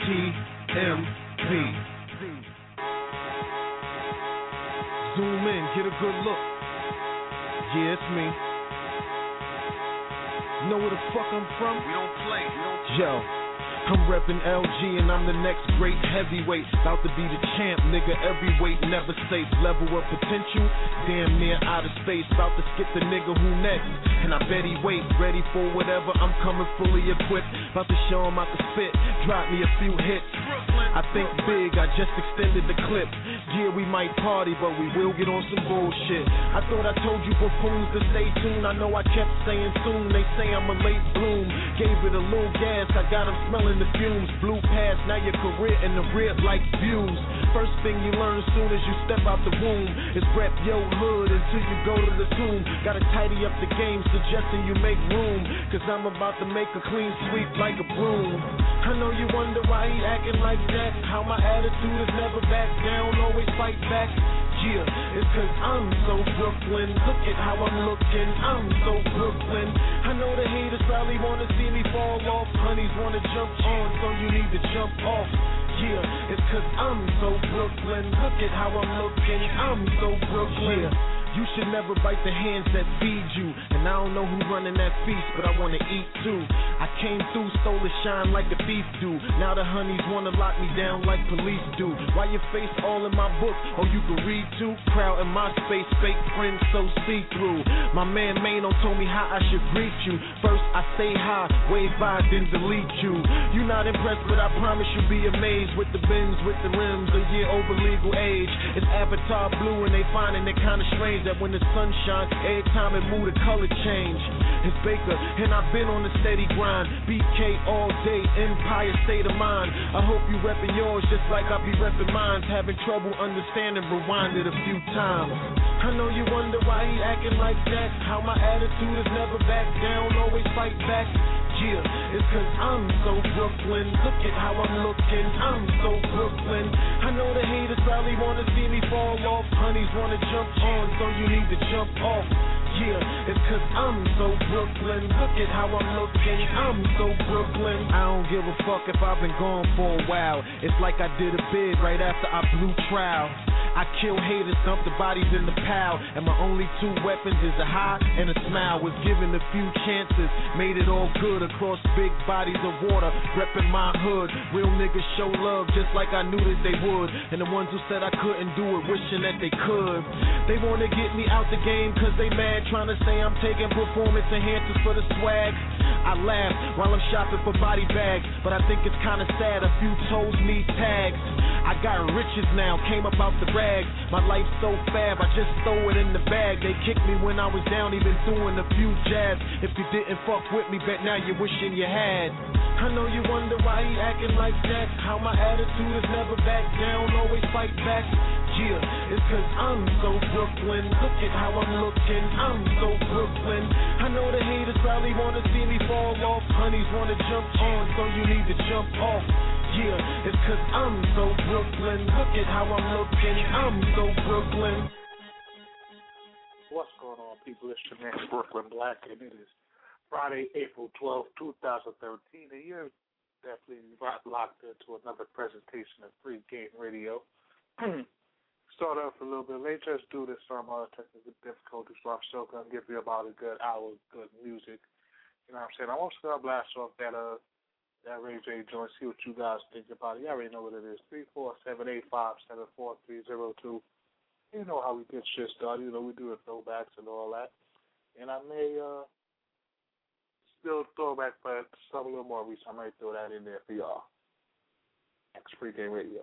TMZ. Zoom in, get a good look. Yeah, it's me. Know where the fuck I'm from? We don't play. Yo, I'm reppin' LG and I'm the next great heavyweight. About to be the champ, nigga, every weight never safe. Level of potential, damn near out of space. About to skip the nigga who next, and I bet he wait. Ready for whatever, I'm coming fully equipped. About to show him out the spit, drop me a few hits. I think big, I just extended the clip. Yeah, we might party, but we will get on some bullshit. I thought I told you buffoons to stay tuned. I know I kept saying soon. They say I'm a late bloom. Gave it a little gas, I got them smelling the fumes. Blew past, now your career in the rear like views. First thing you learn soon as you step out the womb is rep your hood until you go to the tomb. Gotta tidy up the game, suggesting you make room. Cause I'm about to make a clean sweep like a broom. I know you wonder why he acting like that. How my attitude is never back down, always fight back. Yeah, it's cause I'm so Brooklyn. Look at how I'm looking, I'm so Brooklyn. I know the haters probably wanna see me fall off. Honeys wanna jump on, so you need to jump off. Yeah, it's cause I'm so Brooklyn. Look at how I'm looking, I'm so Brooklyn. Yeah. You should never bite the hands that feed you. And I don't know who running that feast, but I wanna eat too. I came through, stole the shine like a thief do. Now the honeys wanna lock me down like police do. Why your face all in my book? Oh, you can read too? Crowd in my space, fake friends so see-through. My man Mano told me how I should greet you. First I say hi, wave by, then delete you. You not impressed, but I promise you'll be amazed. With the bins, with the rims, a year over legal age. It's Avatar blue and they finding it kinda strange that when the sun shines, every time it move the color change. It's Baker, and I've been on the steady grind. BK all day, Empire state of mind. I hope you reppin' yours just like I be reppin' mine. Having trouble understanding, rewind it a few times. I know you wonder why he acting like that. How my attitude is never back down, always fight back. Yeah, it's cause I'm so Brooklyn. Look at how I'm looking, I'm so Brooklyn. I know the haters probably wanna see me fall off. Honeys wanna jump on, so you need to jump off. Yeah, it's cause I'm so Brooklyn. Look at how I'm looking, I'm so Brooklyn. I don't give a fuck if I've been gone for a while. It's like I did a bid right after I blew trial. I kill haters, dump the bodies in the pile. And my only two weapons is a high and a smile. Was given a few chances, made it all good across big bodies of water, reppin' my hood. Real niggas show love just like I knew that they would. And the ones who said I couldn't do it, wishing that they could. They wanna get me out the game cause they mad, trying to say I'm taking performance enhancers for the swag. I laugh while I'm shopping for body bags, but I think it's kinda sad a few toes need tags. I got riches now, came up out the rags. My life's so fab, I just throw it in the bag. They kicked me when I was down, even throwing a few jabs. If you didn't fuck with me, bet now you're wishing you had. I know you wonder why he acting like that. How my attitude is never back down, always fight back. Yeah, it's cause I'm so Brooklyn. Look at how I'm looking, I'm so Brooklyn. I know the haters probably wanna see me fall off. Honeys wanna jump on, so you need to jump off. Yeah, it's cause I'm so Brooklyn. Look at how I'm looking, I'm so Brooklyn. What's going on, people? It's your man Brooklyn Black, and it is Friday, April 12th, 2013, and you're definitely locked into another presentation of Free Game Radio. Start off a little bit late, just do this some technical difficulties, so I'm still going to give you about a good hour of good music. You know what I'm saying? I'm also going to blast off that Ray J joint, see what you guys think about it. You already know what it is, 347-857-4302. You know how we get shit started. You know, we do the throwbacks and all that. And I may still throwback, but some a little more recent. I might throw that in there for y'all. Next Free Game Radio.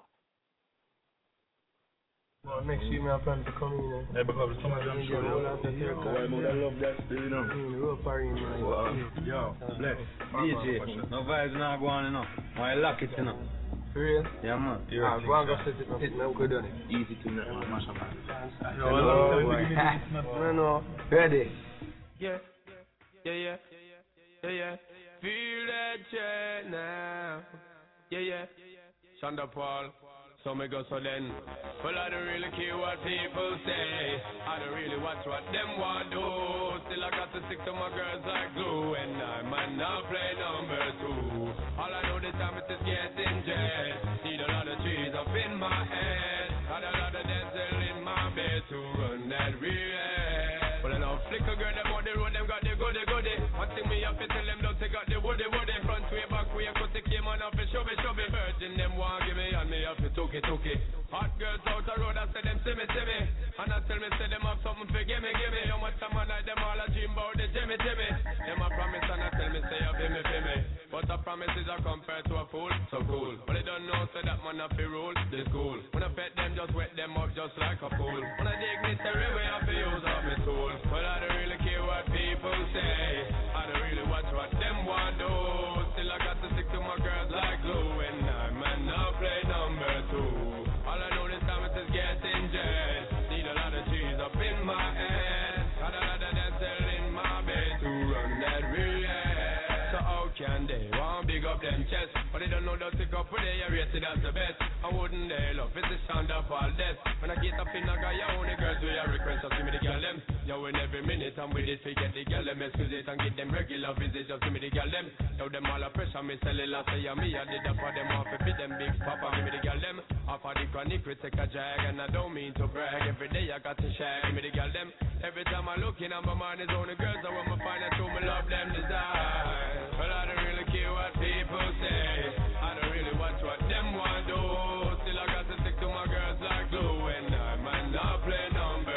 Well, next year, I'm planning to come in. Yeah, because someone jump through there. I love that still, you know. Yo, bless. DJ, no vibes now go on, you know. Why lock it, you know. For real? Yeah, man. Go and go set it up. I'm good on it. Easy to know. No. Ready? Yeah. Feel that jet now. Yeah. Shonda Paul. So me go so then. Well, I don't really care what people say. I don't really watch what them want do. Still I got to stick to my girls like glue. And I might not play number two. All I know this time is just getting jet. the woody. Front way, back way, cut the came on off the shove it. Virgin them want give me and me have to took it. Hot girls out the road, I say them see me. And I tell me say them have something for gimme. How much time I like them all a dream about the Jimmy. Them a promise and I tell me say you feel me. But a promise is a compared to a fool, so cool. But they don't know say that man have to rule the school. When I pet them, just wet them up just like a pool. When I dignitary way, I feel use up my tool. But I don't really care what people say. I don't really watch what them want do. Still I got to stick to my girls like glue. And I man now play number 2. All I know this time is just getting jet. Need a lot of cheese up in my head. Got a lot of dancing in my bed to run that real head. So how can they want big up them chest? But they don't know the stick up for they are rated as the best. I wouldn't they love it's the sound of all death. When I get up in a guy, you only girls do your request. Just give me the girl them. Yo, in every minute I'm with it to get the girl them. Excuse it and get them regular visit. Just give me the girl them. Yo, them all a pressure me cellular. Say yeah, me I did that for them off. If it them big papa, give me the girl them. Off of the chronic we take a jag. And I don't mean to brag. Every day I got to share. Give me the girl them. Every time I look in, my mind is only girls. I want to find out who me love them desire. Well, I don't really care what people say. I don't really watch what them want do. Still I got to stick to my girls like glue. And I might not play number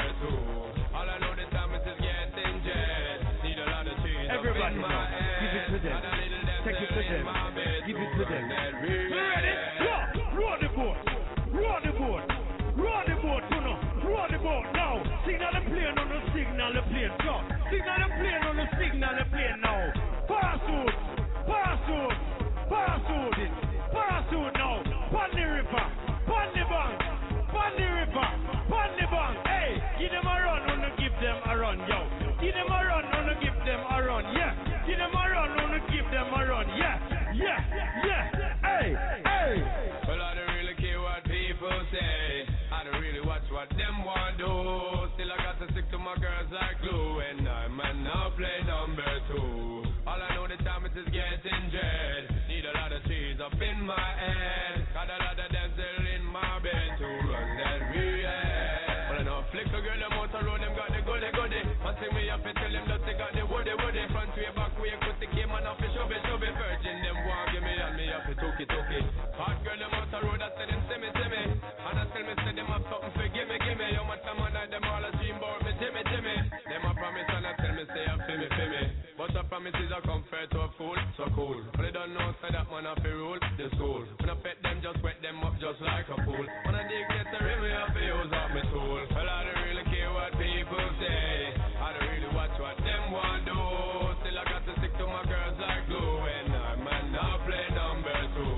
2. All I know this time is just getting jet. Need a lot of cheese. Everybody up in my head. Give it to them. Take it to them. Give it to them. Ready? Go! Roll the boat. Roll the boat. Roll the boat, you know. Roll the boat now. Signal the plane on the signal the plane. Go. Signal the plane on the signal the plane now. Parachute. Parachute. Parachute. Parachute now. Pon the river. Pon the bank. Pon the river. Pon the bank. Hey, give them a run. Wanna give them a run, yo. Give them a run. Wanna give them a run. Yeah. Give them a run. Wanna give them a run. Yeah. Hey. Well, I don't really care what people say. I don't really watch what them want do. Still I got to stick to my girls like glue. And I might now play number 2. All I know the time is just getting jet. Need a lot of cheese up in my head. Got a lot of dancing in my bed to run that real head. Well, I know flick a girl them out the road, them got the goody. One thing me have to tell them that they got the woody. Front way, back way, put the came on off the shove it. Virgin them want give me and me have to took it. Hot girl them out the road, I say them see me. And I tell me say them have something for gimme. How much time I like them all a dream about me, Jimmy. Them a promise and I tell me say I feel me. But the promises are compared to a fool, so cool. But they don't know say that man have to rule the school. When I pet them, just wet them up just like a pool. When I dig get the rim, we have to use up my tool. Well, I don't really care what people say. I don't really watch what them want do. Still I got to stick to my girls like glue. And I might not play number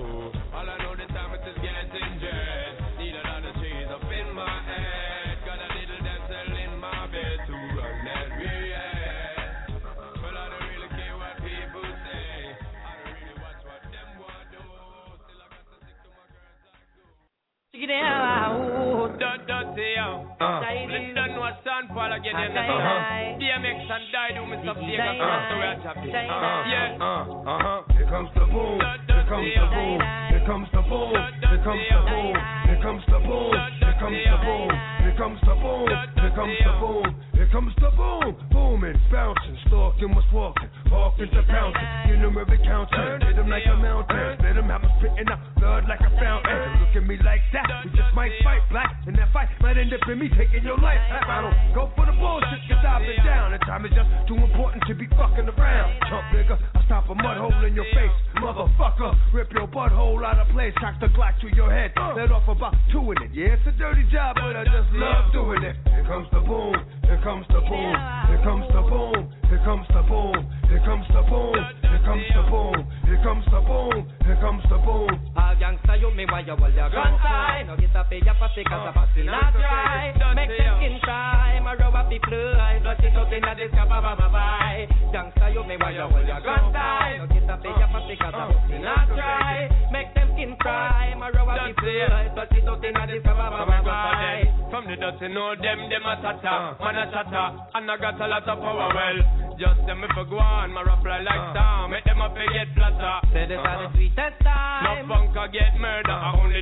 2. All I know the time is just getting jet. Need a lot of cheese up in my head. Got a little dancer in my bed to run that real head. Well, I don't really care what people say. I don't really watch what them want do. Still I got to stick to my girls like glue. Check it out. Dirty, yo. Let's done what San Paul again in the summer. DMX and Dido, Mr. Vega, so we're happy. Yeah. Here comes the boom. Here comes the boom. Here comes the boom. Here comes the boom. Here comes the boom. Here comes the boom. Here comes the boom. Here comes the boom. Here comes the boom. Booming, bouncing, stalking, what's walking, walking to pouncing. In them every counter, hit them like a mountain. Let them have them spitting out blood like a fountain. Look at me like that, we just might fight black. And that fight might end up in me taking your life. I don't go for the bullshit, cause I've been down. The time is just too important to be fucking around. Chump nigga, I stop a mud hole in your face. Motherfucker, rip your butthole out of place. Cock the Glock to your head. Let off about 2 in it. Yeah, it's a dirty job, but I just love doing it. Here comes the boom. Here comes the boom. Here comes the boom. Here comes the boom. Here comes the boom. Here comes the boom. Here comes the boom. Here comes the boom. All gangsta you me why you hold your gun tight. No get a pay your pussy cause a pussy not dry. Make them skin try. My rub up the fly. Blood it out in a disc bye. Gangsta you me why you hold your gun tight. No get a pay your pussy cause a pussy not dry. Make them skin try. My rub up the fly. Blood it out in a disc bye. From the dirty know them a tata. Man a chatter. And I got a lot of power well. Just them if I go on. My rap like star. Make them up get flatter. Say this are the sweetest time. No punk get murder. I only do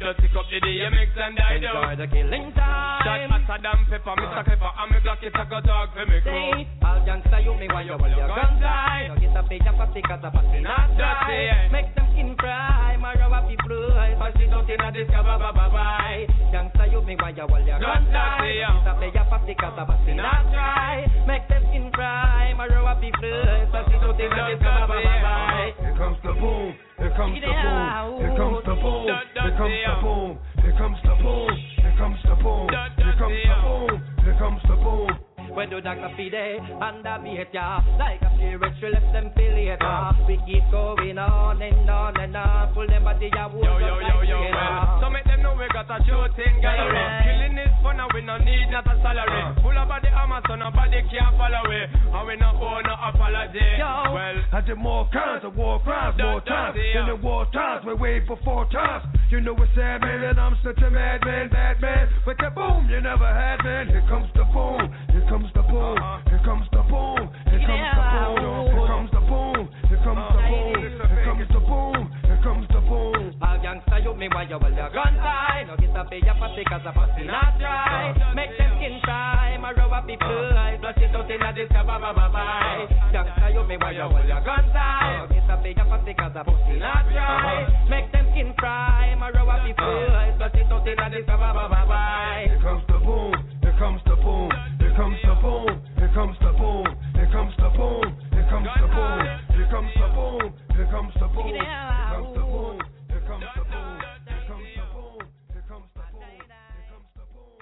just pick up the DMX and I do. Enjoy the killing time. Shot hotter than pepper, Mr. Clever, and me Glock it a go talk for me crew. All gangsta you me while you hold your guns high. Don't get a page of a stick as a passing not dry. Make them skin cry, my rubber people. Pass it out in a discover, bye-bye. Gangsta you me while you hold your guns high. Don't get a page of a stick as a passing not dry. Make them skin cry, my rubber people. Pass it out in a discover, bye-bye. Here comes the boom. Here comes the boom. Here comes the boom. Here comes the boom. Here comes the boom. Here comes the boom. Here comes the boom. Here comes the boom. When do Dr. Fide and the beat ya like a spirit, we left them feel it. We keep going on and on and on. Pull them body ya wood like well. So make them know we got a shooting gallery. Killing is fun and we no need not a salary. Full of body armor so nobody can follow it. And we no owe no apology. Well, I did more kinds of war crimes, more times in the war times. We wait for 4 times. You know what's sad, man, and I'm such a madman, bad man. But the boom you never had, man. Here comes the boom. Here comes the boom. Here comes the boom. Here comes the boom. Here comes the boom. Here comes the boom. Here comes the boom. Here comes the boom. All gangsta you me while you hold your gun tight. No get a pay ya for cause a pussy not dry. Make them skin try. My rubber be fly. Plus it out in a discover bye. Gangsta you me while you hold your gun tight. No get a pay ya for cause a pussy not dry. Make them skin fry. My rubber be fly. Plus it out in a discover bye. Here comes the boom. Here comes the boom. Here comes the boom. Here comes the boom. Here comes the boom. Here comes the boom. Here comes the boom. Here comes the boom. Here comes the boom. Here comes the boom. Here comes the boom. Here comes the boom. Here comes the boom.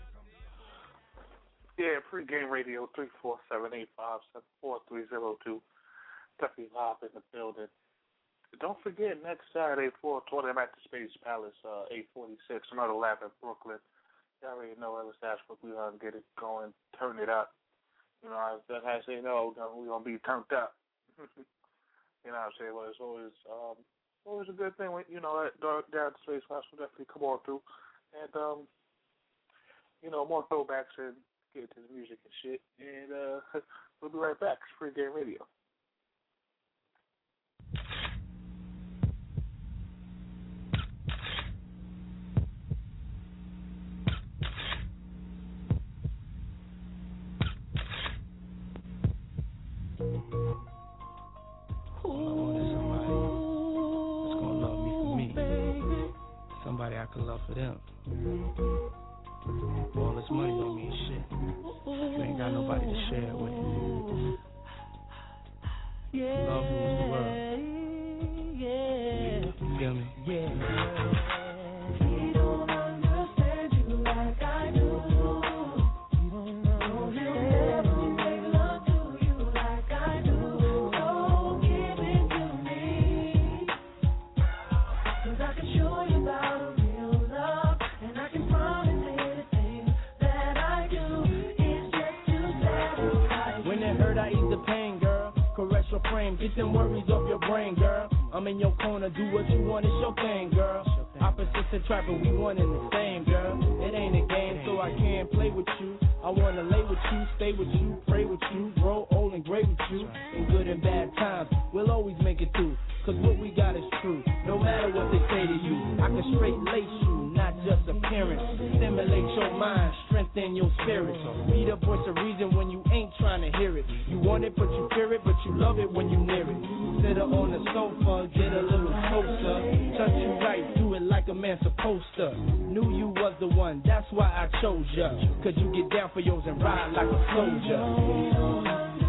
Yeah, pregame radio 347-857-4302. Definitely live in the building. Don't forget next Saturday 420 I'm at the Space Palace, 846, another lap in Brooklyn. You already know Ellis Ashford. We're going to get it going, turn it up. You know, as I say, no, we're going to be turned up. You know what I'm saying? Well, it's always a good thing when, you know, down at the Space Palace will definitely come on through. And, you know, more throwbacks and get to the music and shit. And we'll be right back. It's Pregame Radio. Somebody I can love for them. All this money don't mean shit. You ain't got nobody to share it with. Love rules the world. You feel me? Frame. Get them worries off your brain, girl. I'm in your corner, do what you want, it's your thing, girl. Opposites attract, but we one in the same, girl. It ain't a game, so I can't play with you. I wanna lay with you, stay with you, pray with you, grow old and great with you. In good and bad times, we'll always make it through. Cause what we got is true, no matter what they say to you. I can straight lace you, not just appearance. Stimulate your mind, strengthen your spirit. Be the voice of reason when you ain't trying to hear it. You want it, but you fear it, but you love it when you near it. Sit her on the sofa, get a little closer. Touch you right, do it like a man supposed to. Knew you was the one, that's why I chose ya. Cause you get down for yours and ride like a soldier.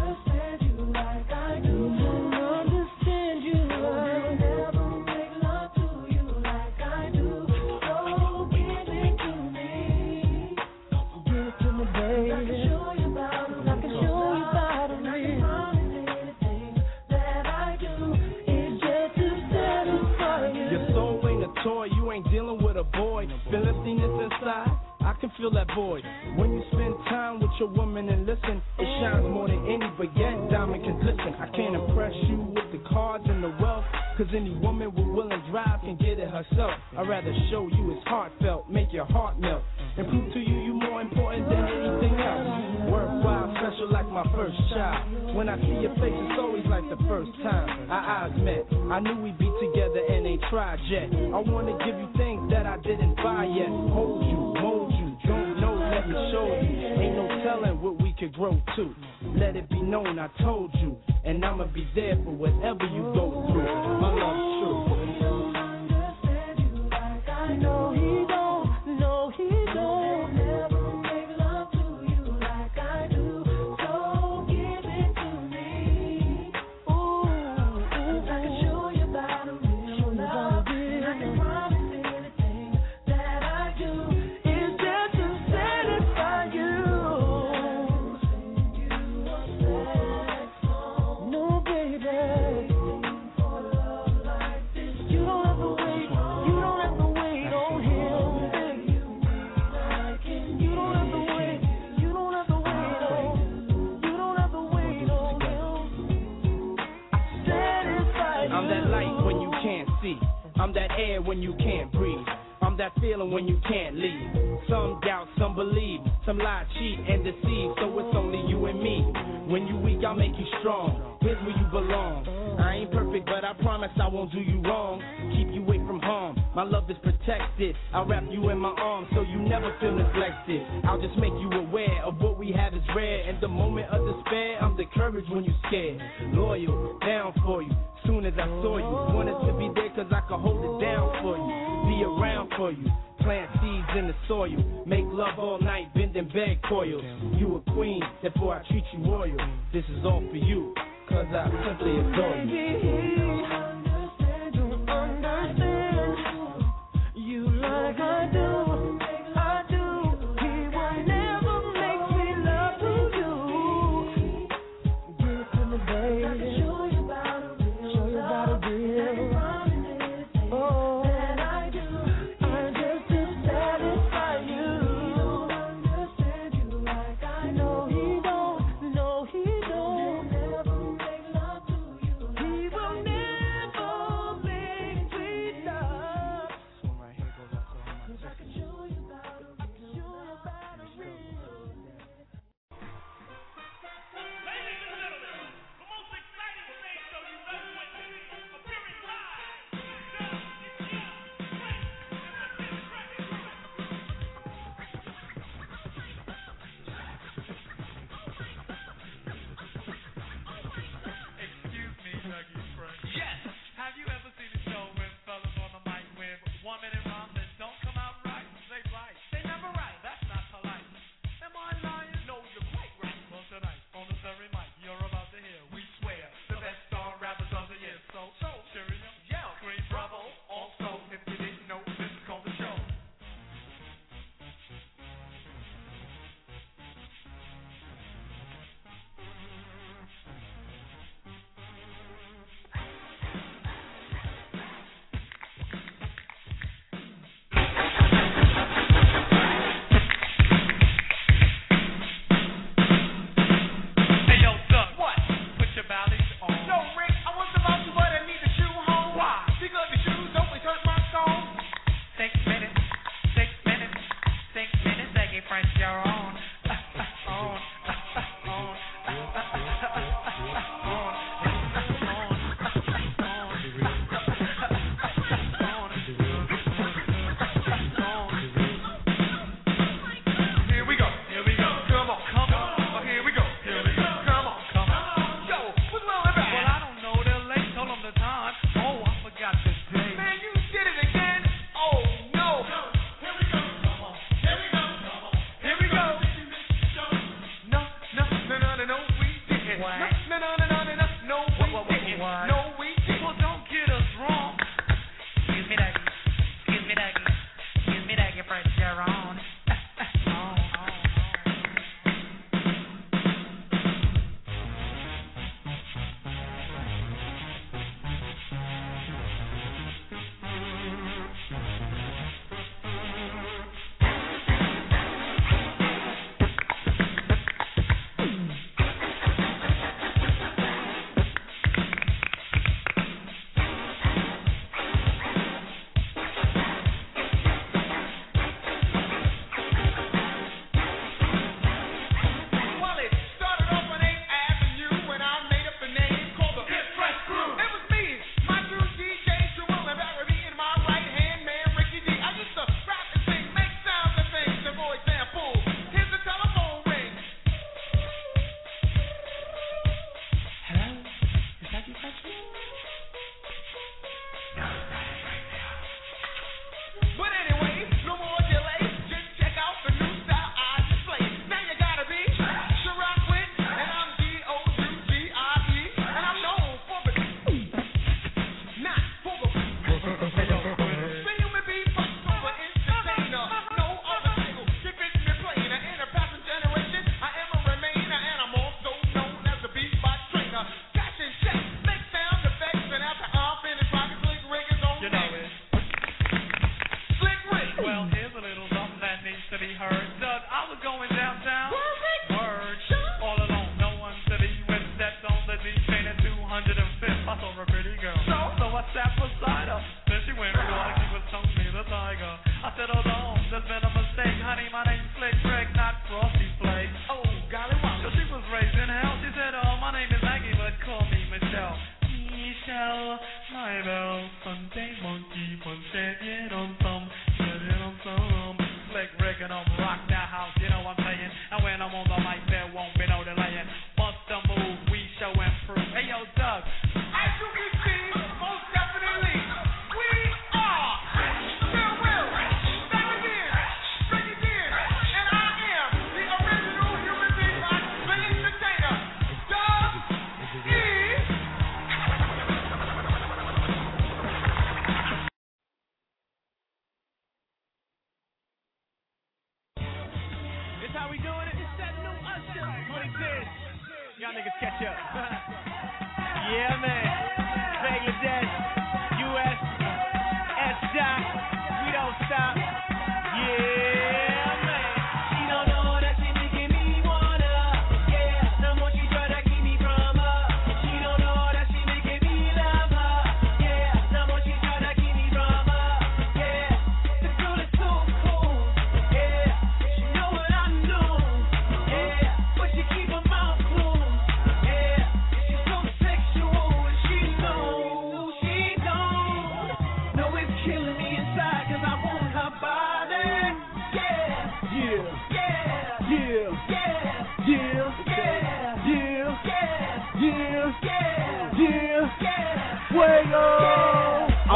You ain't dealing with a boy, feel emptiness inside, I can feel that void. When you spend time with your woman and listen, it shines more than any baguette diamond can glisten. I can't impress you with the cards and the wealth, cause any woman with will and drive can get it herself. I'd rather show you it's heartfelt, make your heart melt, and prove to you more important than anything else. Worthwhile, special like my first child. When I see your face, it's always like the first time our eyes met. I knew we'd be together and ain't tried yet. I wanna give you things that I didn't buy yet. Hold you, mold you, don't know, let me show you. Ain't no telling what we could grow to. Let it be known I told you, and I'ma be there for whatever you go through. My love's true. Understand you like I know he don't, no he don't. Never make love to you like I do. So give it to me. Ooh, 'cause I can show you about a real love. And I can promise anything that I do is just to satisfy you. No, baby. For love like this, you don't have to wait. You don't have to wait on him. You don't have to wait. You don't have to wait on. You don't have to wait on him. Satisfy you. I'm that light when you can't see. I'm that air when you can't breathe. I'm that feeling when you can't leave. Some doubt, some believe. Some lie, cheat, and deceive. So it's only you and me. When you weak, I'll make you strong. Here's where you belong. I ain't perfect, but I promise I won't do you wrong. Keep you away from harm. My love is protected. I'll wrap you in my arms so you never feel neglected. I'll just make you aware of what we have is rare. In the moment of despair, I'm the courage when you scared. Loyal, down for you. Soon as I saw you, wanted to be there 'cause I could hold it down for you. Be around for you. Plant seeds in the soil. Make love all night, bend and beg coils. You a queen, therefore I treat you royal. This is all for you, 'cause I simply adore you. Understand you like I do. I do. He will never make me love to you. Give it to me, baby. I can show you about a real. Oh, that I do. I just to satisfy you. Understand you like I know he don't. No, he don't. He'll never make love to you. He will never.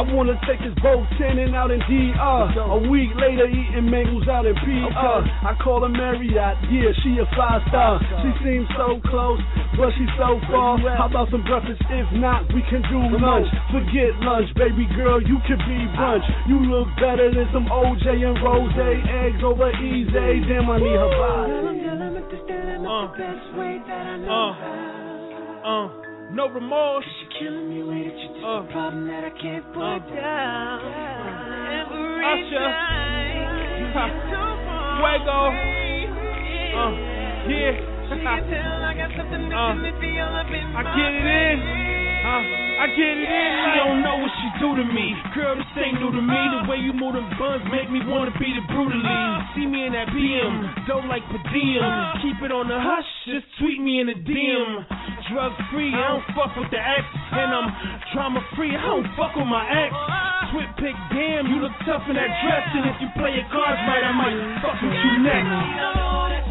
I wanna take this boat tanning out in DR. A week later, eating mangoes out in PR. I call her Marriott, yeah, she a 5-star. She seems so close, but she's so far. How about some breakfast? If not, we can do lunch. Forget lunch, baby girl, you can be brunch. You look better than some OJ and Rose. Eggs over easy, damn, I need her body. No remorse. You're killing me with it. You're just a problem that I can't put down. Usher. Fuego. Yeah. I get it in. I get it in. She don't know what she do to me. Girl, this ain't new to me. The way you move them buns make me wanna beat it brutally. See me in that BM, dough like per diem. Keep it on the hush, just tweet me in the DM. Drug free, I don't fuck with the ex. And I'm drama free, I don't fuck with my ex. Twit pick, damn, you look tough in that dress. And if you play your cards right, I might fuck with you next.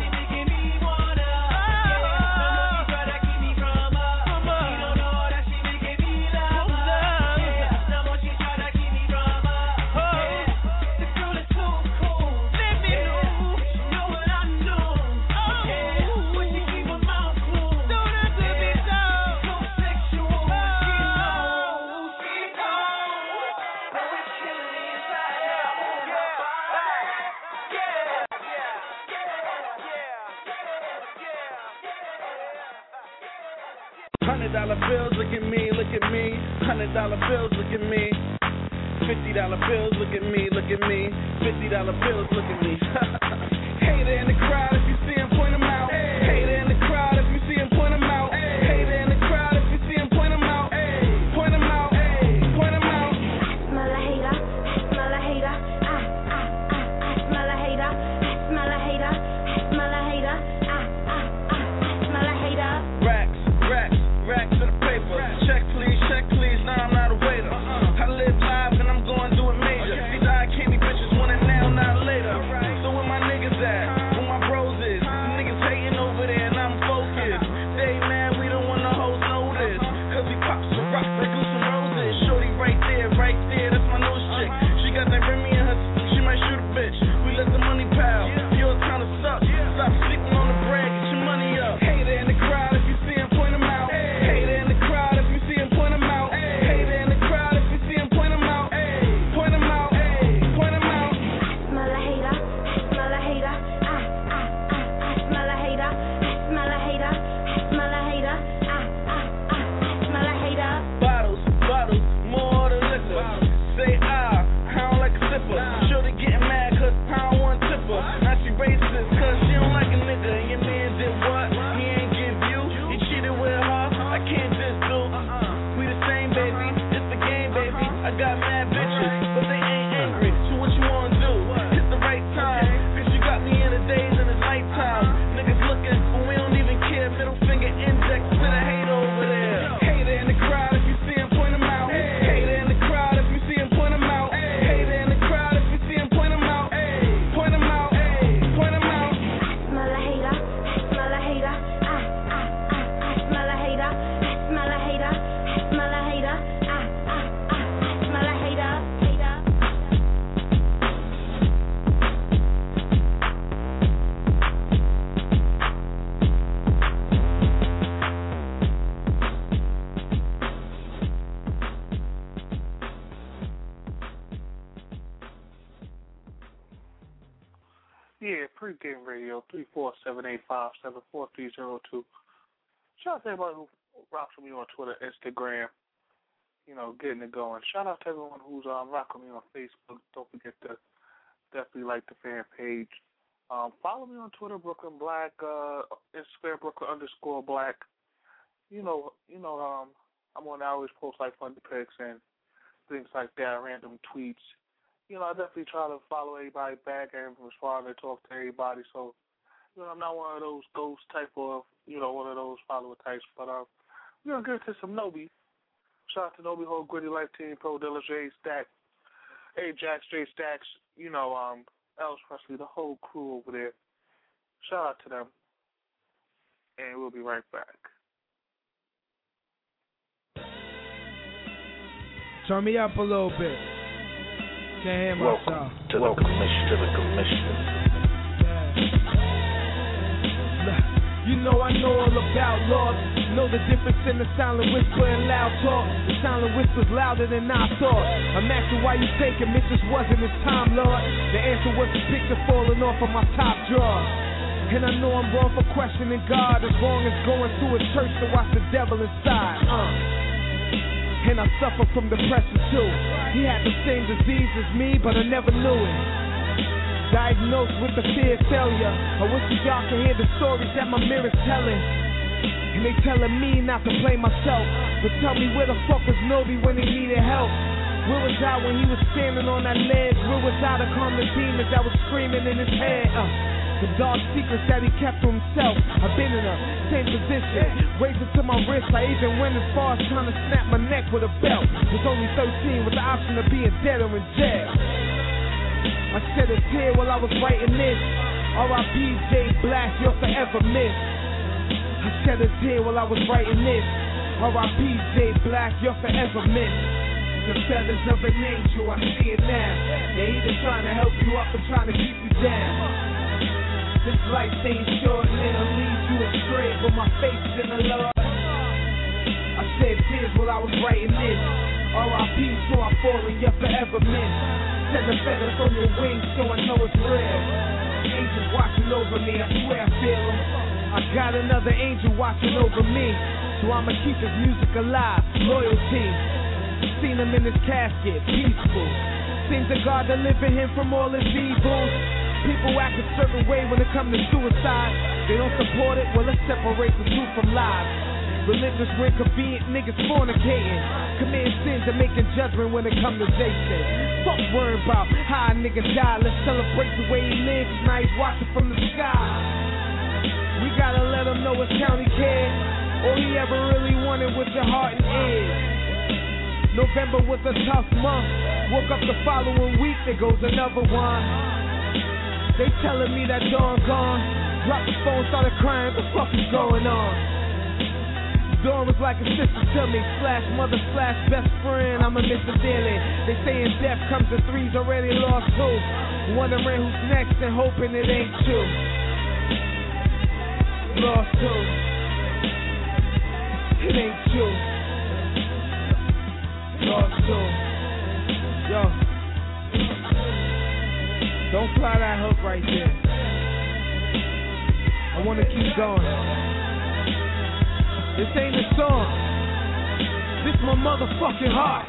$100 bills, look at me, look at me. $100 bills, look at me. $50 bills, look at me, look at me. $50 bills, look at me. Hater in the crowd, if you see him, point him out. Hater in the crowd, if you see him, point him out. Hater in the crowd, if you see him, point him out. Point him out, point him out. Smell a hater, smell a hater. Smell a hater, smell a hater, smell a hater. Smell a hater. Racks to the paper. Check please, now I'm not a waiter. I live live and I'm going to do it major. These eye candy bitches want it now, not later. So where my niggas at? Where my bros is? Niggas hating over there and I'm focused. They mad, we don't want the hoes know this. Cause we pop some rock like some roses. Shorty right there, that's my nose chick. She got that Remy in her, she might shoot a bitch. We let the money pile, yours kinda sucks. Stop sleeping on the bread, get your money up. Hater in the crowd, if you see him, point him out. Hater in the crowd, if you see him, point him out. Hater in the crowd, if you see him, point him out. Point him out, point him out. Smell a hater, smell a hater. Smell a hater, smell a hater, smell a hater. Smell a hater. Bottles, more the liquor. Say I don't like a sipper. Shorty getting mad cause I don't want to tip her. Now she racist cause she don't like a nigga. And your man did what? He ain't give you. He cheated with her. I can't just do. We the same, baby. It's the game, baby. I got mad bitches, but they ain't angry. So what you wanna do? It's the right time. Cause you got me in the days and it's nighttime. Niggas looking, but we don't even care. Middle finger index to the hater over there. Hater in the crowd, if you see him, point him out. Hater in the crowd, if you see him, point him out. Hater in the crowd, if you see him, point him out. Point him out, point him out. Smell a hater, smell a hater. Smell a hater, smell a hater, smell a hater. Smell a hater. Yeah, pregame radio, 347-857-4302. Shout out to everybody who rocks with me on Twitter, Instagram, getting it going. Shout out to everyone who's rocking me on Facebook. Don't forget to definitely like the fan page. Follow me on Twitter, Brooklyn Black, Instagram, Brooklyn_Black. I'm on there, I always post like funny pics and things like that, random tweets. I definitely try to follow everybody back and respond and talk to everybody. So, I'm not one of those ghost type of, one of those follower types. But we're going to get to some Nobi. Shout out to Nobi, whole Gritty Life Team, Pro Dilla, J Stack, Ajax, J Stacks, Elvis Presley, the whole crew over there. Shout out to them. And we'll be right back. Turn me up a little bit. Can't hear myself. Welcome to the commission. You know I know all about laws. Know the difference in the silent whisper and loud talk. The silent whisper's louder than I thought. I'm asking why you taking me, just wasn't his time, Lord. The answer was the picture falling off of my top drawer. And I know I'm wrong for questioning God, as wrong as going to a church to watch the devil inside. And I suffer from depression too. He had the same disease as me, but I never knew it. Diagnosed with the fear of failure. I wish that y'all could hear the stories that my mirror's telling. And they telling me not to blame myself, but tell me where the fuck was Nobi when he needed help? Where was I when he was standing on that ledge? Where was I to calm the demons that was screaming in his head? The dark secrets that he kept to himself. I've been in the same position, raised it to my wrist. I even went as far as trying to snap my neck with a belt. Was only 13 with the option of being dead or in jail. I shed a tear while I was writing this. R.I.P. J Black, you're forever missed. I shed a tear while I was writing this. R.I.P. J Black, you're forever missed. The feathers of an angel, I see it now. They're either trying to help you up or trying to keep you down. This life ain't short and it'll lead you astray, but my faith is in the Lord. I shed tears while I was writing this. R.I.P. so I fall and you're forever missed. Send a feather from your wings so I know it's real. Angels watching over me, I swear I feel them. I got another angel watching over me, so I'ma keep his music alive. Loyalty. Seen him in his casket, peaceful. Seems to God delivering him from all his evils. People act a certain way when it comes to suicide. They don't support it, well let's separate the truth from lies. Religious when convenient, niggas fornicating, committing sins and making judgment when it comes to Jason. Fuck worrying about how a nigga die. Let's celebrate the way he lives, now he's watching from the sky. We gotta let him know his county cares. All he ever really wanted was your heart and ears. November was a tough month. Woke up the following week, there goes another one. They telling me that Dawn gone. Dropped the phone, started crying, what the fuck is going on? Dawn was like a sister to me, slash mother, slash best friend, I'ma miss her dearly. They saying death comes to threes, already lost two. Wondering who's next and hoping it ain't you. Lost two. It ain't you. Lost two. Yo. Don't fly that hook right there. I wanna keep going. This ain't a song. This my motherfucking heart.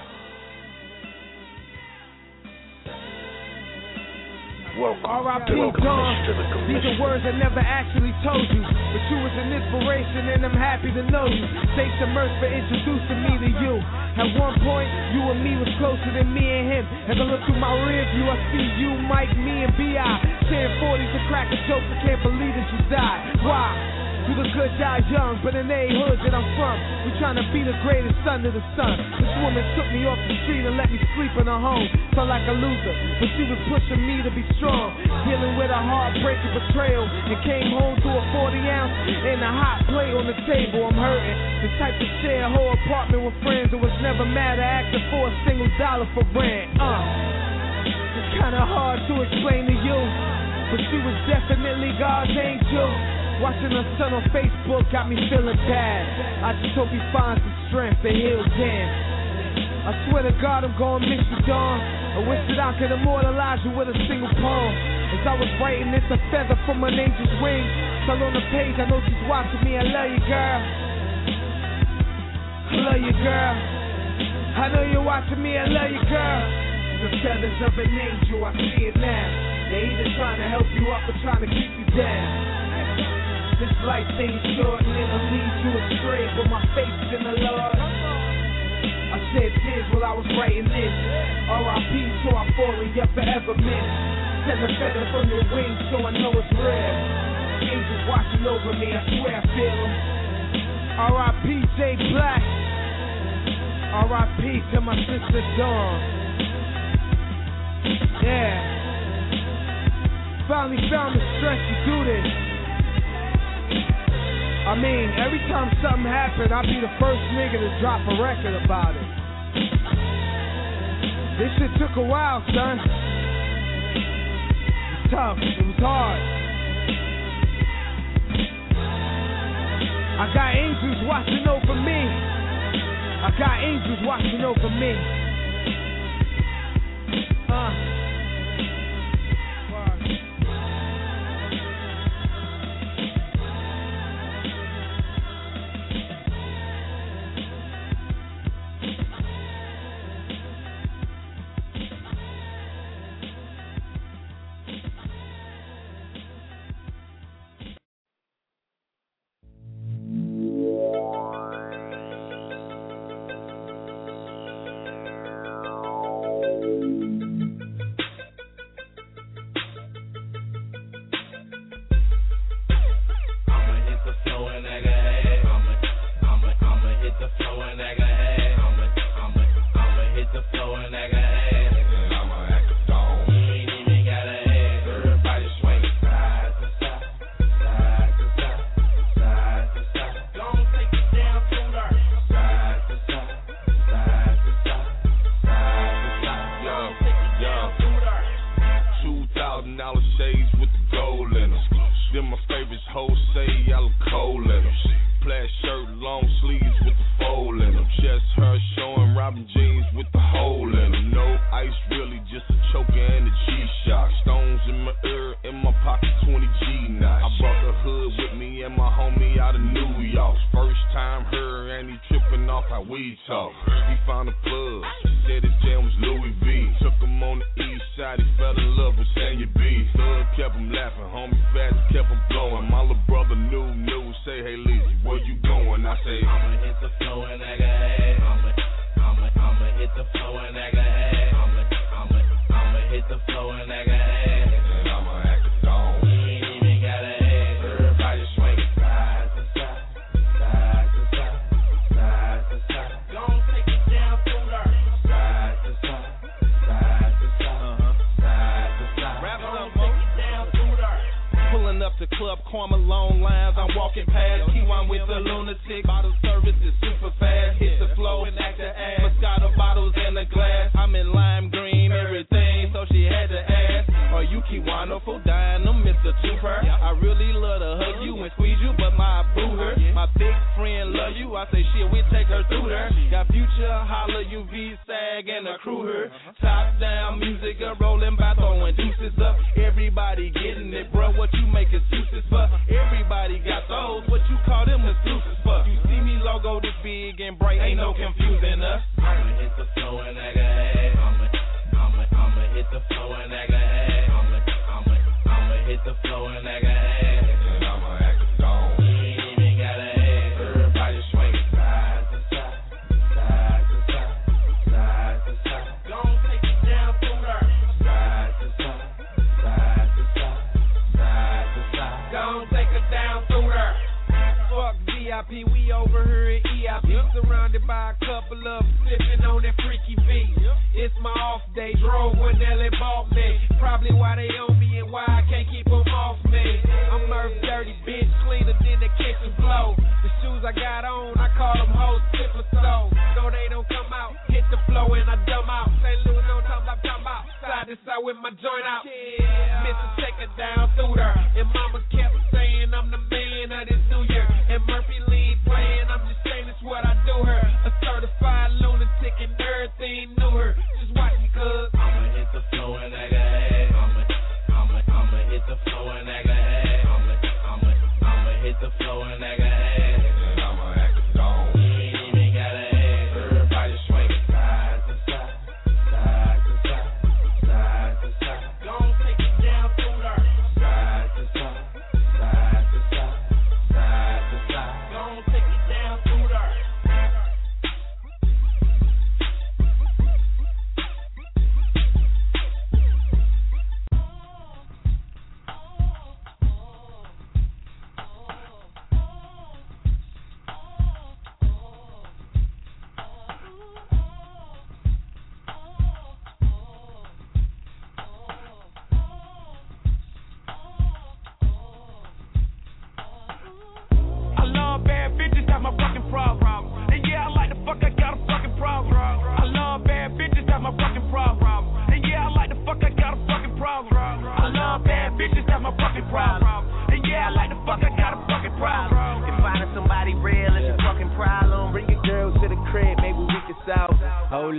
R.I.P. Dawn. These are words I never actually told you, but you was an inspiration and I'm happy to know you. Thanks to Merc for introducing me to you. At one point, you and me was closer than me and him. As I look through my rear view, I see you, Mike, me, and B.I. Saying 40s and cracking jokes, I can't believe that you died. Why? You the good die young, but in the hood that I'm from, we trying to be the greatest son of the sun. This woman took me off the street and let me sleep in her home. Felt like a loser, but she was pushing me to be strong. Dealing with a heartbreaking betrayal, and came home to a 40 ounce and a hot plate on the table. I'm hurting. The type to share a whole apartment with friends, it was never mad at asking for a single dollar for rent. It's kinda hard to explain to you, but she was definitely God's angel. Watching her son on Facebook got me feeling bad. I just hope he finds the strength to heal Dan. I swear to God I'm gonna miss you, Dawn. I wish that I could immortalize you with a single poem. As I was writing this, a feather from an angel's wing fell on the page, I know she's watching me. I love you, girl. I love you, girl. I know you're watching me, I love you, girl. The feathers of an angel, I see it now. They're either trying to help you up or trying to keep you down. This life ain't short and it'll lead you astray, but my faith is in the Lord. I shed tears while I was writing this. R.I.P. so I fall and you're forever missed. Send a feather from your wings so I know it's real. Angels watching over me, I swear I feel them. R.I.P. J Black. R.I.P. to my sister Dawn. Yeah. Finally found the strength to do this. I mean, every time something happened, I'd be the first nigga to drop a record about it. This shit took a while, son. It was tough. It was hard. I got angels watching over me. I got angels watching over me.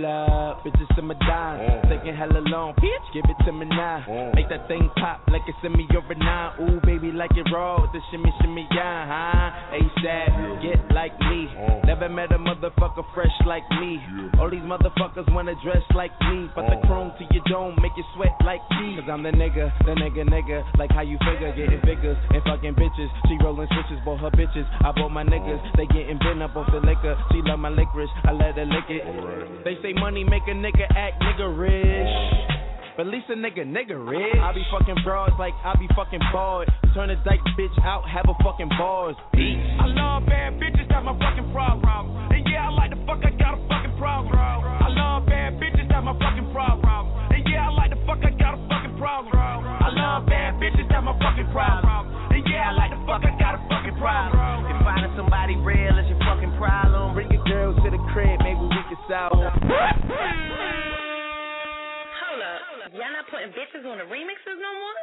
Hold up, bitches in my dime. Taking hella long, bitch, give it to me now. Make that thing pop like it's in me over 9. Ooh, baby, like it raw with the shimmy, shimmy, yeah, huh? ASAP, get like me. Never met a motherfucker fresh like me. All these motherfuckers wanna dress like me, but the chrome to your dome make you sweat like me. Cause I'm the nigga, like how you figure, getting figures and fucking bitches. She rolling switches, bought her bitches, I bought my niggas. They getting bent up off the liquor, she love my licorice, I let her lick it. They say money make a nigga act niggerish, but at least a nigga rich. I be fucking broads like I be fucking bored. Turn a dyke bitch out, have a fucking bars. I love bad bitches, that's my fucking problem. And yeah, I like the fuck, I got a fucking problem. I love bad bitches, that's my fucking problem. And yeah, I like the fuck, I got a fucking problem. I love bad bitches, that's my fucking problem. And yeah, I like the fuck, I got a fucking problem. If finding somebody real is your fucking problem, bring your girls to the crib, maybe we can solve them. Y'all not putting bitches on the remixes no more?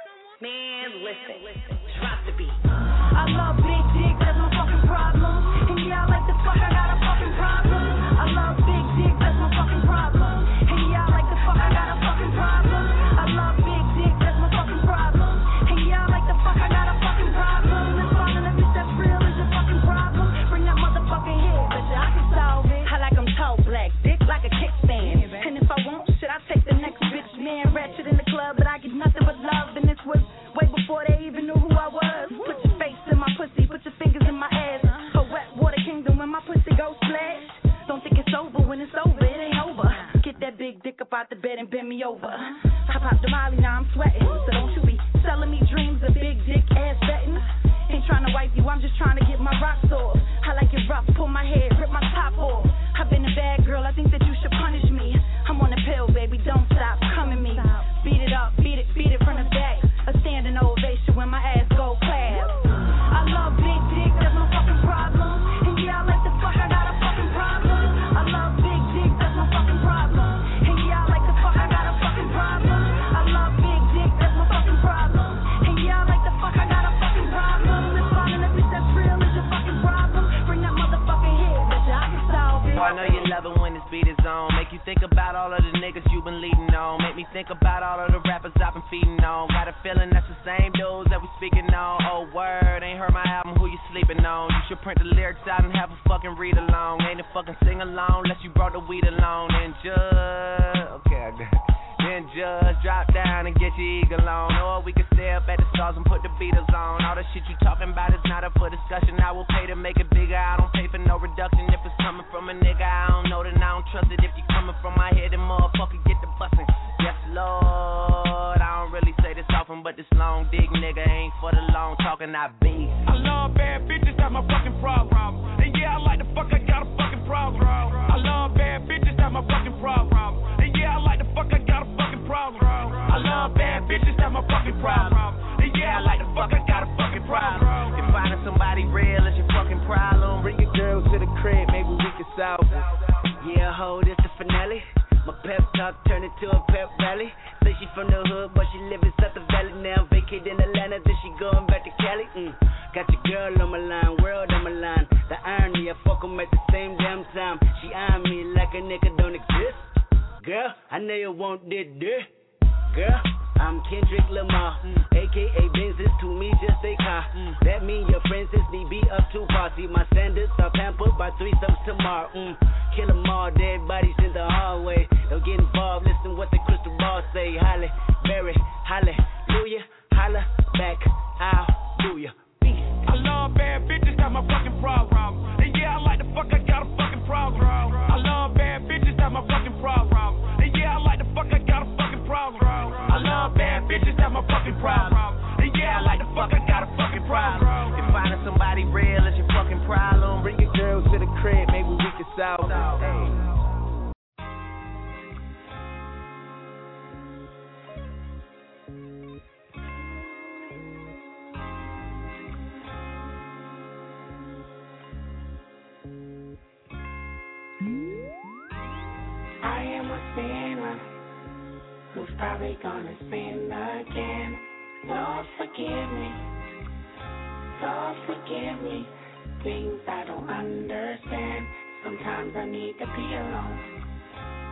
Man, listen. Drop the beat. I love big dick, that's my fucking problem. And yeah, I like the fuck, I got a fucking problem. I love big dick, that's my fucking problem. And yeah, I like the fuck, I got a fucking problem. I love big dick, that's my fucking problem. And yeah, I like the fuck, I got a fucking problem. Let's find a bitch that's real is your fucking problem. Bring that motherfucking head, bitch, I can solve it. I like them tall black, dick like a kickstand. And if I want shit, I take the next bitch. Man, ratchet in the club, but I get nothing but love. And this was way before they even knew who I was. Put your face in my pussy, put your fingers in my ass. A wet water kingdom when my pussy goes splash. Don't think it's over when it's over, it ain't over. Get that big dick up out the bed and bend me over. I pop the molly, now I'm sweating. So don't you be selling me dreams of big dick ass betting. Ain't trying to wipe you, I'm just trying to get my rocks off. I like it rough, pull my hair, rip my top off. I've been a bad girl, I think that you should punish me. I'm on a pill, baby, don't stop, come at me. Beat it up, beat it from the back. A standing ovation when my ass go clap. I love big dick, that's my fucking problem. And yeah, I like the fuck, I got a fucking problem. I love big dick, that's my fucking problem. And yeah, I like the fuck, I got a fucking problem. I love big dick, that's my fucking problem. And yeah, I like the fuck, I got a fucking problem. Let's find a bitch that's real is your fucking problem. Bring that motherfucking head, bitch, I can solve it. I know you love it when this beat is on. Make you think about all of the niggas you been leading on. Make me think about all of the rappers I've been feeding on. Got a feeling that's the same dudes that we speaking on. Oh word, ain't heard my album, who you sleeping on? You should print the lyrics out and have a fucking read along. Ain't a fucking sing along unless you brought the weed along. And just, okay, I got it. Then just drop down and get your eagle on. Or we can stay up at the stars and put the Beatles on. All the shit you talking about is not up for discussion. I will pay to make it bigger. I don't pay for no reduction. If it's coming from a nigga, I don't know, then I don't trust it. If you coming from my head, then motherfucker get the bustin'. Yes, Lord. I don't really say this often, but this long dick nigga ain't for the long talking. I be. I love bad bitches, that's my fucking problem. And yeah, I like the fuck, I got a fucking problem. I love bad bitches, that's my fucking problem. And yeah, I like the fuck, I got a fucking problem. I love bad bitches, that's my fucking problem. And yeah, I like the fuck, I got a fucking problem. If finding somebody real is your fucking problem, bring your girls to the crib, maybe we can solve it. Yeah, ho, this the finale. My pep talk turned into a pep rally. Say she from the hood, but she live in South Valley. Now vacate in Atlanta, then she going back to Cali. Got your girl on my line, world on my line. The irony, I fuck 'em at the same damn time. She eyeing me like a nigga don't exist. Girl, I know you want this. Girl, I'm Kendrick Lamar, a.k.a. Benzes, to me just a car. That mean your friends is me, be up too far. See my standards are pampered by threesomes tomorrow. Kill 'em all, dead bodies in the hallway. Don't get involved, listen what the crystal ball say. Halle, Berry, hallelujah, holla back, I'll do ya. Peace. I love bad bitches, that's my fucking problem. And yeah, I like the fuck, I got a fucking problem. I love bad bitches, that's my fucking problem. And yeah, I like the fuck, I got a fucking problem. I love bad bitches, that's my fucking problem. And yeah, I like the fuck, I got a fucking problem. If finding somebody real is your fucking problem, bring your girls to the crib, maybe we can solve it. I am a sinner who's probably gonna sin again. Lord, forgive me. Lord, forgive me. Things I don't understand. Sometimes I need to be alone.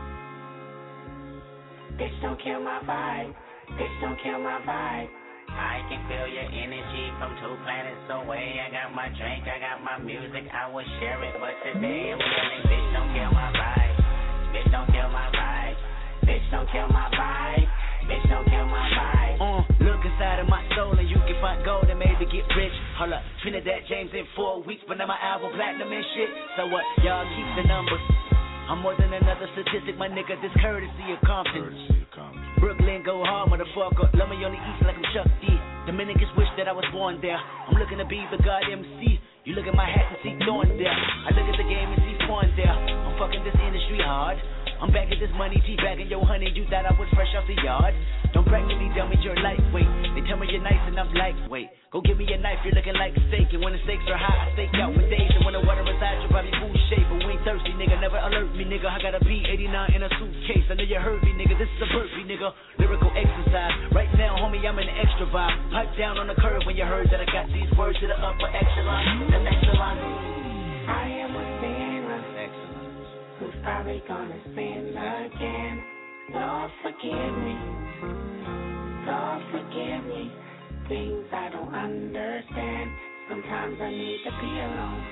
Bitch, don't kill my vibe. Bitch, don't kill my vibe. I can feel your energy from 2 planets away. I got my drink, I got my music, I will share it. But today I'm feeling, bitch, don't kill my vibe. Bitch, don't kill my vibe. Bitch, don't kill my vibe. Bitch, don't kill my vibe. Look inside of my soul and you can find gold and maybe get rich. Hold up, Trinidad James in 4 weeks, but now my album platinum and shit. So what? Y'all keep the numbers. I'm more than another statistic, my nigga. This courtesy of Compton. Brooklyn go hard, motherfucker. Love me on the east like I'm Chuck D. Dominicans wish that I was born there. I'm looking to be the God MC. You look at my hat and see thorns there. I look at the game and see porn there. I'm fucking this industry hard. I'm back at this money, teabagging your honey. You thought I was fresh off the yard. Don't brag to me, tell me you're lightweight. They tell me you're nice and I'm lightweight. Go give me a knife, you're looking like steak. And when the stakes are high, I stake out for days. And when the water is high, you'll probably food shape. But we ain't thirsty, nigga, never alert me, nigga. I got a B89 in a suitcase. I know you heard me, nigga. This is a burpee, nigga. Lyrical exercise. Right now, homie, I'm in the extra vibe. Pipe down on the curve when you heard that I got these words to the upper echelon. The next line. I am a sinner who's probably gonna sin again. Lord, forgive me. Lord, forgive me. Things I don't understand. Sometimes I need to be alone.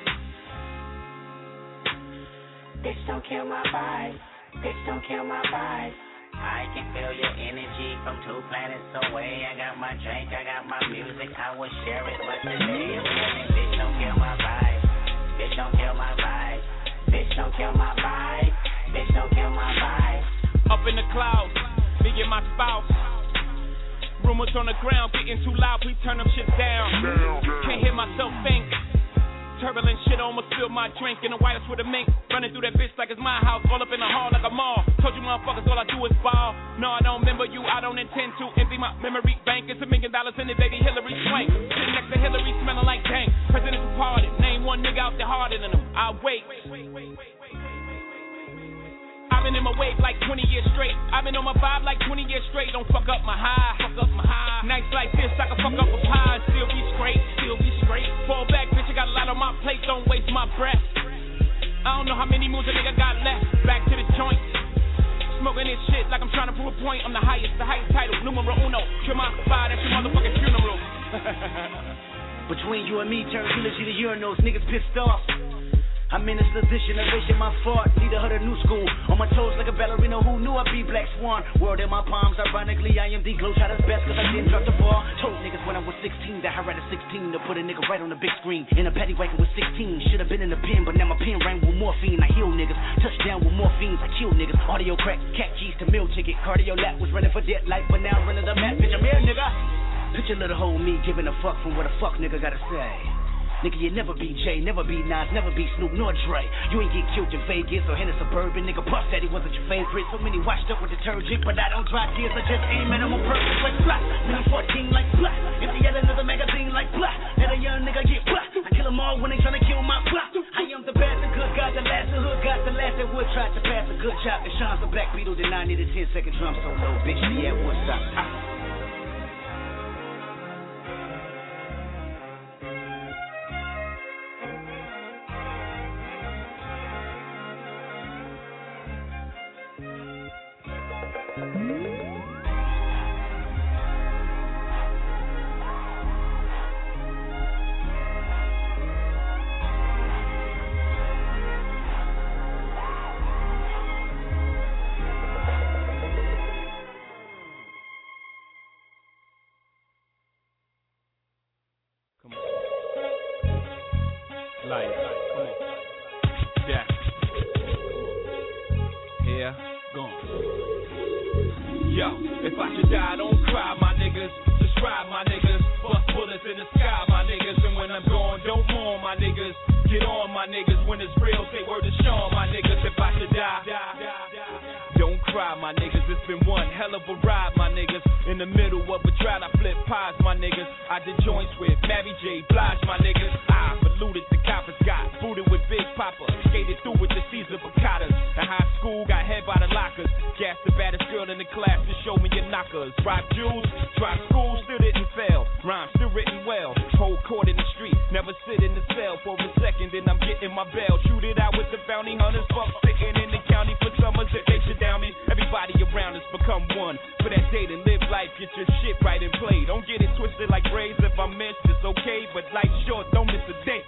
Bitch, don't kill my vibe. Bitch, don't kill my vibe. I can feel your energy from 2 planets away. I got my drink, I got my music, I will share it. But today I'm feeling, bitch, don't kill my vibe. Bitch, don't kill my vibe. Bitch, don't kill my vibe. Bitch, don't kill my vibe. Up in the clouds, me and my spouse. Rumors on the ground getting too loud, please turn them shit down. Can't hear myself think. Turbulent shit almost spilled my drink in the White House with a mink. Running through that bitch like it's my house, all up in the hall like a mall. Told you motherfuckers all I do is ball. No, I don't remember you, I don't intend to empty my memory bank. It's $1 million in it, baby Hillary Swank. Sitting next to Hillary smelling like dank. President's departed, name one nigga out there harder than him. I'll wait. I've been in my wave like 20 years straight. I've been on my vibe like 20 years straight. Don't fuck up my high. Fuck up my high. Nights like this, I can fuck up a pie and still be straight. Still be straight. Fall back, bitch, I got a lot on my plate. Don't waste my breath. I don't know how many moves a nigga got left. Back to the joint. Smoking this shit like I'm trying to prove a point. I'm the highest title. Numero uno. Kill my spot at your motherfucking funeral. Between you and me, turn eulogy to urinals. Niggas pissed off. I'm in this position, erasing my fault. Need a hood of new school. On my toes like a ballerina who knew I'd be Black Swan. World in my palms, ironically, I am the Globetrotter's best cause I didn't drop the ball. Told niggas when I was 16 that I read a 16 to put a nigga right on the big screen. In a paddy wagon with 16. Should've been in the pen, but now my pen rang with morphine. I heal niggas, touchdown with morphines. I kill niggas, audio crack, cat keys to meal ticket. Cardio lap was running for dead life, but now I'm running the map. Bitch, I'm here, nigga. Picture little hoe me giving a fuck from what a fuck nigga gotta say. Nigga, you never be Jay, never be Nas, never be Snoop, nor Dre. You ain't get killed in Vegas or in a suburban. Nigga, Puff Daddy wasn't your favorite. So many washed up with detergent, but I don't dry tears. I just aim at them on purpose like blah. Now I'm 14 like blah. If they had another magazine like blah, let a young nigga get blah. I kill them all when they tryna kill my blah. I am the bad, the good, got the last, the hood, got the last that would try to pass a good chop. And Sean's the Black Beetle, then I need a 10-second drum solo. Bitch, yeah, what's up? Everybody around around, let's become one. For that date and live life, get your shit right and play. Don't get it twisted like braids. If I miss, it's okay, but life's short, don't miss a date.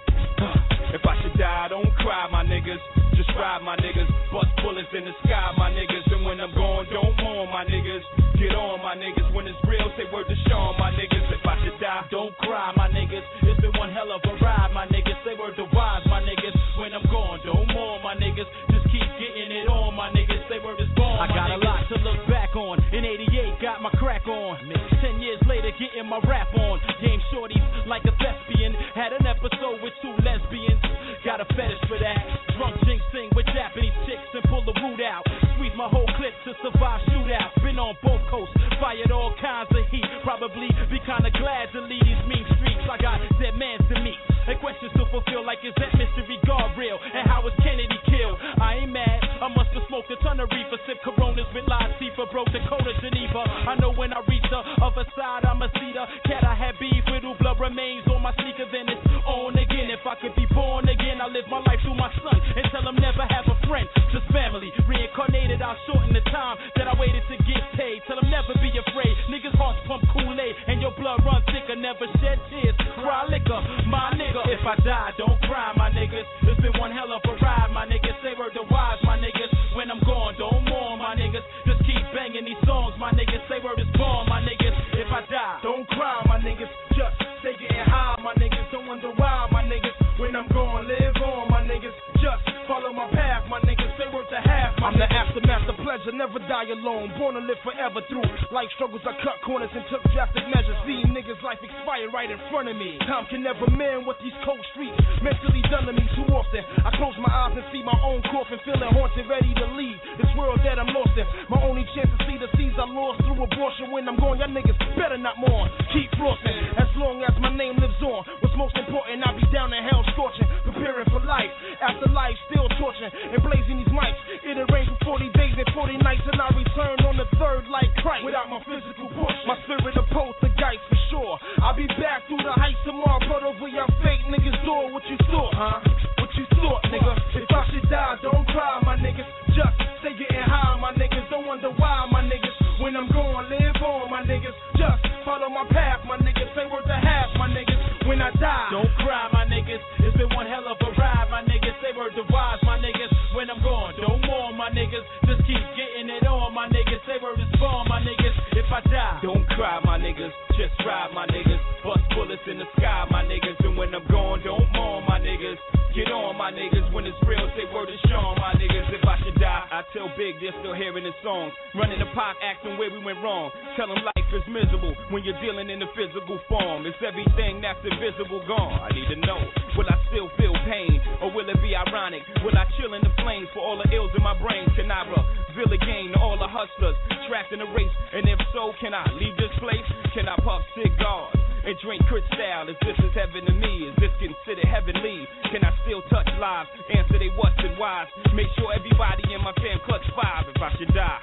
If I should die, don't cry, my niggas. Just ride, my niggas. Bust bullets in the sky, my niggas. And when I'm gone, don't mourn, my niggas. Get on, my niggas. When it's real, say word to Sean, my niggas. If I should die, don't cry, my niggas. It's been one hell of a ride, my niggas. Say word to wise, my niggas. When I'm gone, don't mourn, my niggas. Just keep getting it on, my niggas. Say word is born, I got a lot to look back on. In 88, got my crack on. 10 years later, getting my rap on. Game shorties like a thespian. Had an episode with 2 lesbians. Got a fetish for that. Drunk jinxing with Japanese chicks and pull the root out. Squeeze my whole clip to survive shootouts. Been on both coasts, fired all kinds of heat. Probably be kinda glad to leave these mean streets. I got dead mans to meet and questions to fulfill, like is that mystery God real? And how was Kennedy killed? I ain't mad, I must have smoked a ton of reefer. Sip Coronas with Latifah, broke Dakota, Geneva. I know when I reach the other side, I'ma see the cat I had beef with, who blood remains on my sneakers, and it's on again. If I could be born again, I live my life through my son and tell him never have a friend, just family. Reincarnated, I'll shorten the time that I waited to get paid. Tell him never be afraid. Niggas hearts pump Kool-Aid and your blood runs thicker. Never shed tears, cry liquor, my nigga. If I die, don't cry, my niggas. It's been one hell of a ride, my niggas. Say word to wise, my niggas. When I'm gone, don't mourn, my niggas. Just keep banging these songs, my niggas. Say word is born, my niggas. If I die, don't cry, my niggas. Just stay getting high, my niggas. Don't wonder why, my niggas. When I'm gone, live on, my niggas. Just follow my path, my niggas. Say word to half, my niggas. I'm the aftermath of pleasure, never die alone. Born to live forever through life struggles. I cut corners and took drastic measures. See niggas' life expire right in front of me. Time can never mend what these cold streets mentally done to me too often. I close my eyes and see my own coffin, feeling haunted, ready to leave this world that I'm lost in. My only chance to see the seeds I lost through abortion. When I'm gone, y'all niggas better not mourn. Keep flossing as long as my name lives on. What's most important, I'll be down in hell scorching, preparing for life. After life, still torching and blazing these mics. It'll rain for 40 days and 40 nights, and I return on the third like Christ. Without my physical push, my spirit of poltergeist for sure. I'll be back through the heights tomorrow, but over your fake niggas' door. What you thought, huh? What you thought, nigga? If I should die, don't cry, my niggas. Just stay getting high, my niggas. Don't wonder why, my niggas. When I'm gone, live on, my niggas. Just follow my path, my niggas. Say word to half, my niggas. When I die, don't cry, my niggas. It's been one hell of a ride, my niggas. Say word to wise, my niggas. When I'm gone, don't mourn, my niggas. Just keep getting it on, my niggas. Say word is born, my niggas. If I die, don't cry, my niggas. Just ride, my niggas. Bust bullets in the sky, my niggas. And when I'm gone, don't mourn, my niggas. Get on, my niggas. When it's real, say word is Sean, my niggas. If I should die, I tell Big they're still hearing his songs. Running the pop, asking where we went wrong. Tell him life is miserable when you're dealing in the physical form. It's everything that's invisible gone. I need to know, will I still feel pain? Or will it be ironic? Will I chill in the flames for all the ills in my brain? Can I reveal again to all the hustlers trapped in the race? And if so, can I leave this place? Can I puff cigars and drink Cristal? If this is heaven to me, is this considered heavenly? Can I still touch lives? Answer they what's and whys. Make sure everybody in my fam clutch 5 if I should die.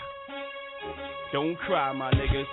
Don't cry, my niggas.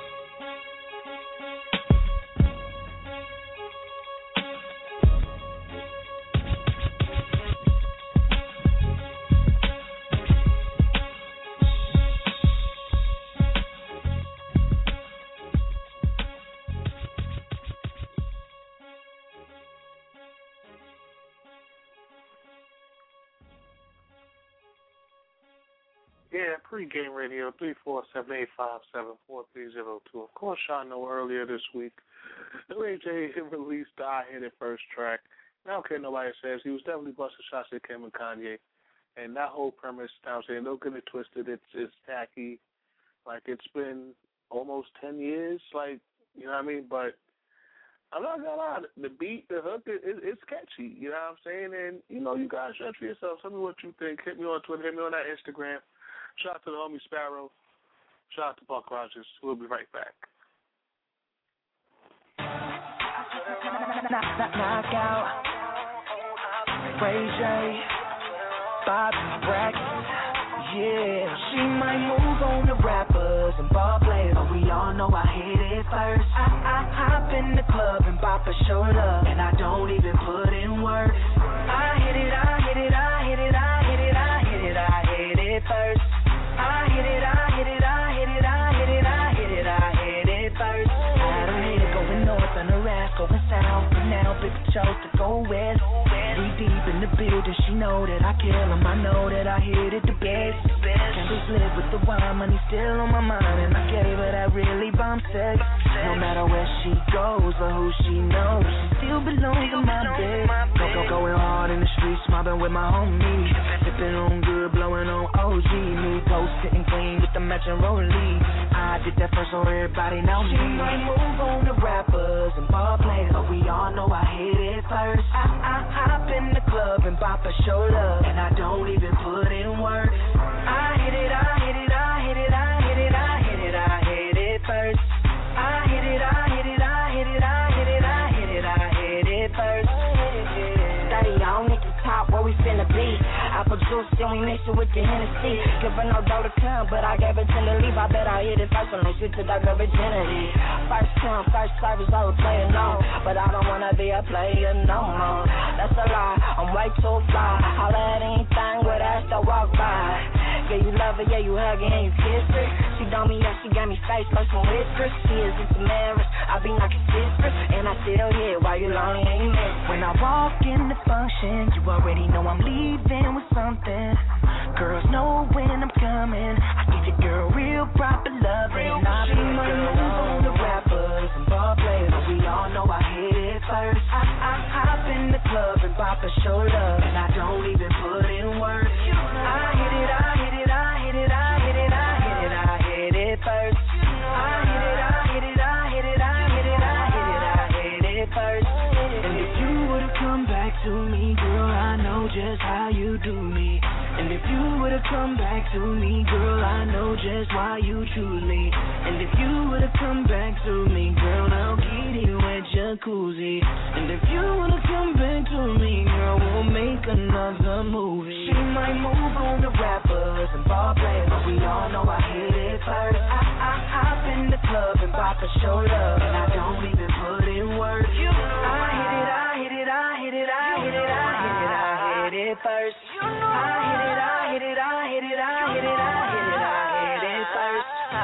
Yeah, pregame radio, 347-857-4302. Of course, y'all know earlier this week, Ray J released the I Hit It First track. I don't care what nobody says. He was definitely busting shots at Kim and Kanye. And that whole premise, I'm saying, don't get it twisted. It's tacky. Like, it's been almost 10 years. Like, you know what I mean? But I'm not gonna lie, the beat, the hook, it's catchy. You know what I'm saying? And, you know, you guys judge for yourself. Tell me what you think. Hit me on Twitter. Hit me on that Instagram. Shout out to the homie Sparrow. Shout out to Buck Rogers. We'll be right back. Knockout. Ray J. Bobby Braxton. Yeah, she might move on to rappers and ball players, but we all know I hit it first. I hop in the club and bop a shoulder, and I don't even put in work. I hit it, I hit it, I hit it, I hit it, I hit it, I hit it first. I hit it, I hit it, I hit it, going south, but now Big chose to go west. We deep in the building, she know that I kill him, I know that I hit it the best. Candles lit with the wine, money still on my mind, and I gave her that really bomb sex. No matter where she goes or who she knows, she still belongs in my bed. Going hard in the streets, mobbing with my homies, sipping on good, blowing on OG. Me post sitting clean with the matching rollie. I did that first so everybody know me. She might move on to rappers and ball players, but we all know I hit it first. I hop in the club and bop a show love, and I don't even put in work. I hit it, I hit it, I hit it, I hit it, I hit it, I hit it first. I hit it, I hit it, I hit it, I hit it, I hit it, I hit it first. Daddy, I don't need to top where we finna be. Apple juice, then we mix it with the Hennessy. Give her no dough to come, but I gave it to the leave. I bet I hit it first when they switch to that girl virginity. First come, first service, I was playing no, but I don't wanna be a player no more. That's a lie, I'm way too fly. Holla at anything with ass to walk by. Yeah, you love her, yeah, you hug her and you kiss her. She done me up, she got me face first and whispers. She is just a marriage, I be knocking sisters, and I still here while you lonely and you miss. When I walk in the function, you already know I'm leaving with something. Girls know when I'm coming. I give your girl real proper love, and I be my move on the rappers and ball players, but we all know I hit it first. I hop in the club and pop a show love, and I don't even put in work. I hit it, I hit it, I hit it, I hit it, I hit it, I hit it first. I hit it, I hit it, I hit it, I hit it, I hit it, I hit it first. And if you would've come back to me, girl, I know just how you do me. And if you would've come back to me, girl, I know just why you choose me. And if you would've come back to me, girl, I'll get you a jacuzzi. And if you would've come back to me, girl, we'll make another movie. She might move on to rappers and ball players, but we all know I hit it first. I hop in the club and pop a show love, and I don't even put in work. I hit it, I hit it, I hit it, I hit it, I hit it, I hit it first. I hit it, I hit it, I hit it, I hit it, I hit it, I hit it first.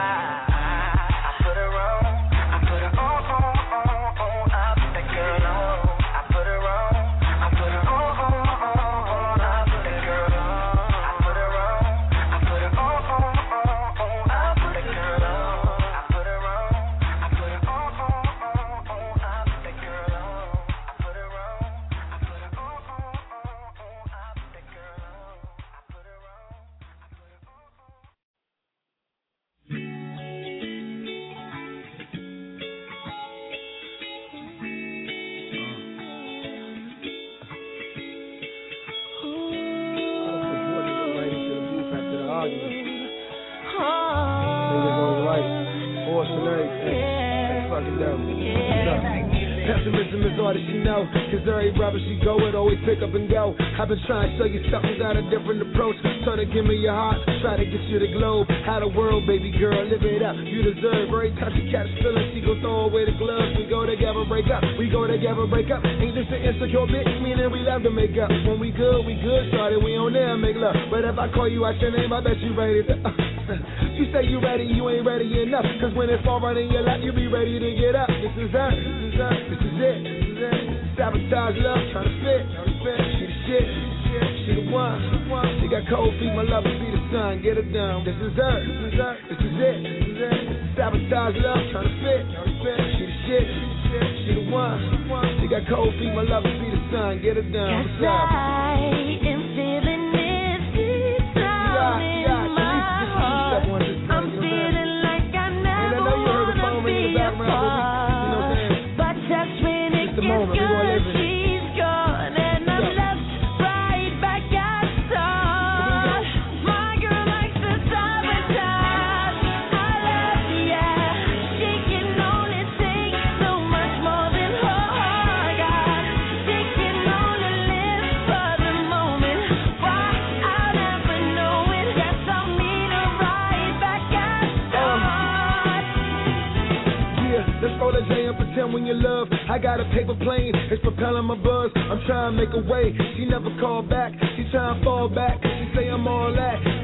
I put her on, I put her on, I put that girl on. I put her on, I put her on, I put that girl on. I put her on, I put her on, I put that girl on. I put her on, I put her on, I put that girl on. I put her on, I put her on, I put that girl on. Pessimism is all that she know, cause every rapper she go with always pick up and go. I've been trying to show you something, got a different approach. Trying to give me your heart, try to get you the globe. How the world, baby girl, live it up, you deserve. Every time she catch feeling, she gon' throw away the gloves. We go together, break up, we go together, break up. Ain't this an insecure bitch, meaning we love to make up. When we good, started, we on there make love. But if I call you out your name, I bet you ready to you say you ready, you ain't ready enough. Cause when it's all right in your lap, you be ready to get up. This is her, this is it. Sabotage love, tryna fit. She the shit, she the one. She got cold feet, my love will be the sun. Get her down. This is her, this is it. Sabotage love, tryna fit. She the shit, she the one. She got cold feet, my love will be the sun. Get her down. Cause I am feeling this deep down in my heart. I'm feeling like I never wanna be apart. But just when it gets good, she's gone, and I'm left right back at start. My girl likes to sabotage. I love ya. She can only take so much more than her heart got. She can only live for the moment. Why? I'll never know it. Guess I'll meet her right back at start. Yeah, let's roll a J and pretend when you love. I got a paper plane, it's propelling my buzz. I'm trying to make a way, she never called back. She trying to fall back, she say I'm all that.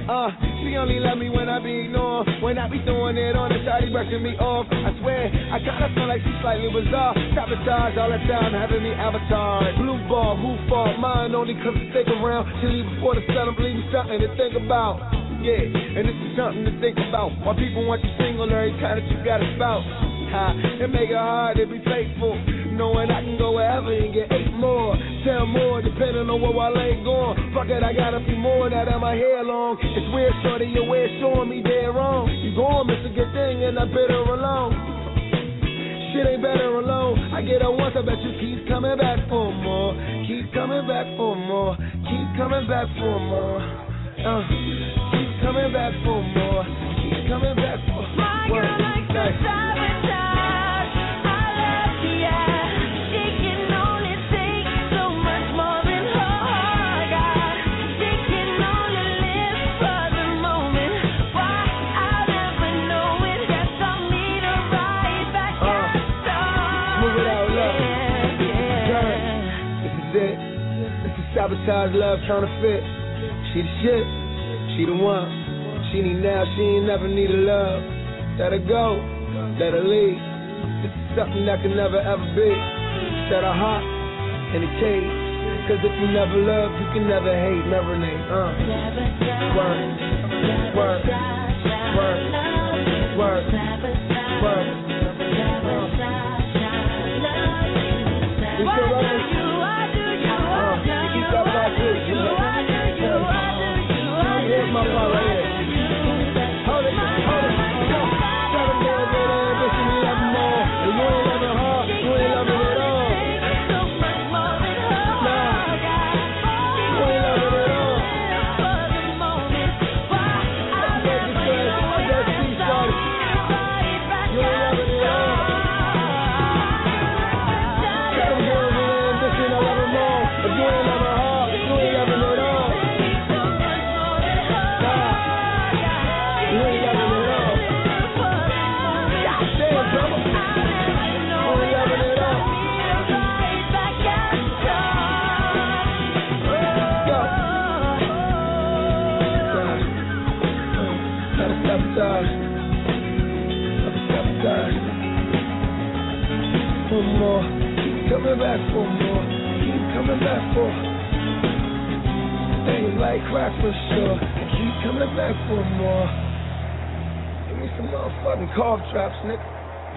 She only love me when I be ignored. When I be throwing it on her, shawty brushing me off. I swear, I kinda feel like she's slightly bizarre. Sabotage all the time, having me avatar. Blue ball, who fault? Mine only comes to stick around. She leave before the sun, I'm leaving something to think about. Yeah, and this is something to think about. Why people want you single every time that you got a spouse. It make it hard to be faithful, knowing I can go wherever and get 8 more, 10 more, depending on where I ain't going. Fuck it, I got a few more now that my hair long. It's weird, shorty, your way showing me dead wrong. You gon' miss a good thing and I better alone. Shit ain't better alone. I get her once, I bet you keep coming back for more. Keep coming back for more. Keep coming back for more. Keep coming back for more. Keep coming back for more. My girl likes to sabotage. I love the eye. She can only take so much more than her heart got. She can only live for the moment. Why? I'll never know it. Guess I'll need a ride back at dawn. Move it out, love. Turn. This is it. This is sabotage, love, trying to fit. She the shit. She the one. She need now, she ain't never need a love. Let her go, let her leave. This is something that can never ever be. Set her heart in a cage. Cause if you never love, you can never hate. Never name, Word, word, word, word, word. We still love you. Keep up like this. Here's my part right here. Hold it, hold it. Seven days later, ambition, you love more. And you ain't loving hard, you ain't loving it all. Nah, you ain't loving it all. I beg you, sir, I just see started. You ain't loving it all. Seven days later, ambition, I love them all. But you ain't loving hard, you ain't loving it all. For more, keep coming back for more, keep coming back for things like crack for sure. Keep coming back for more. Give me some motherfucking cough drops, nigga.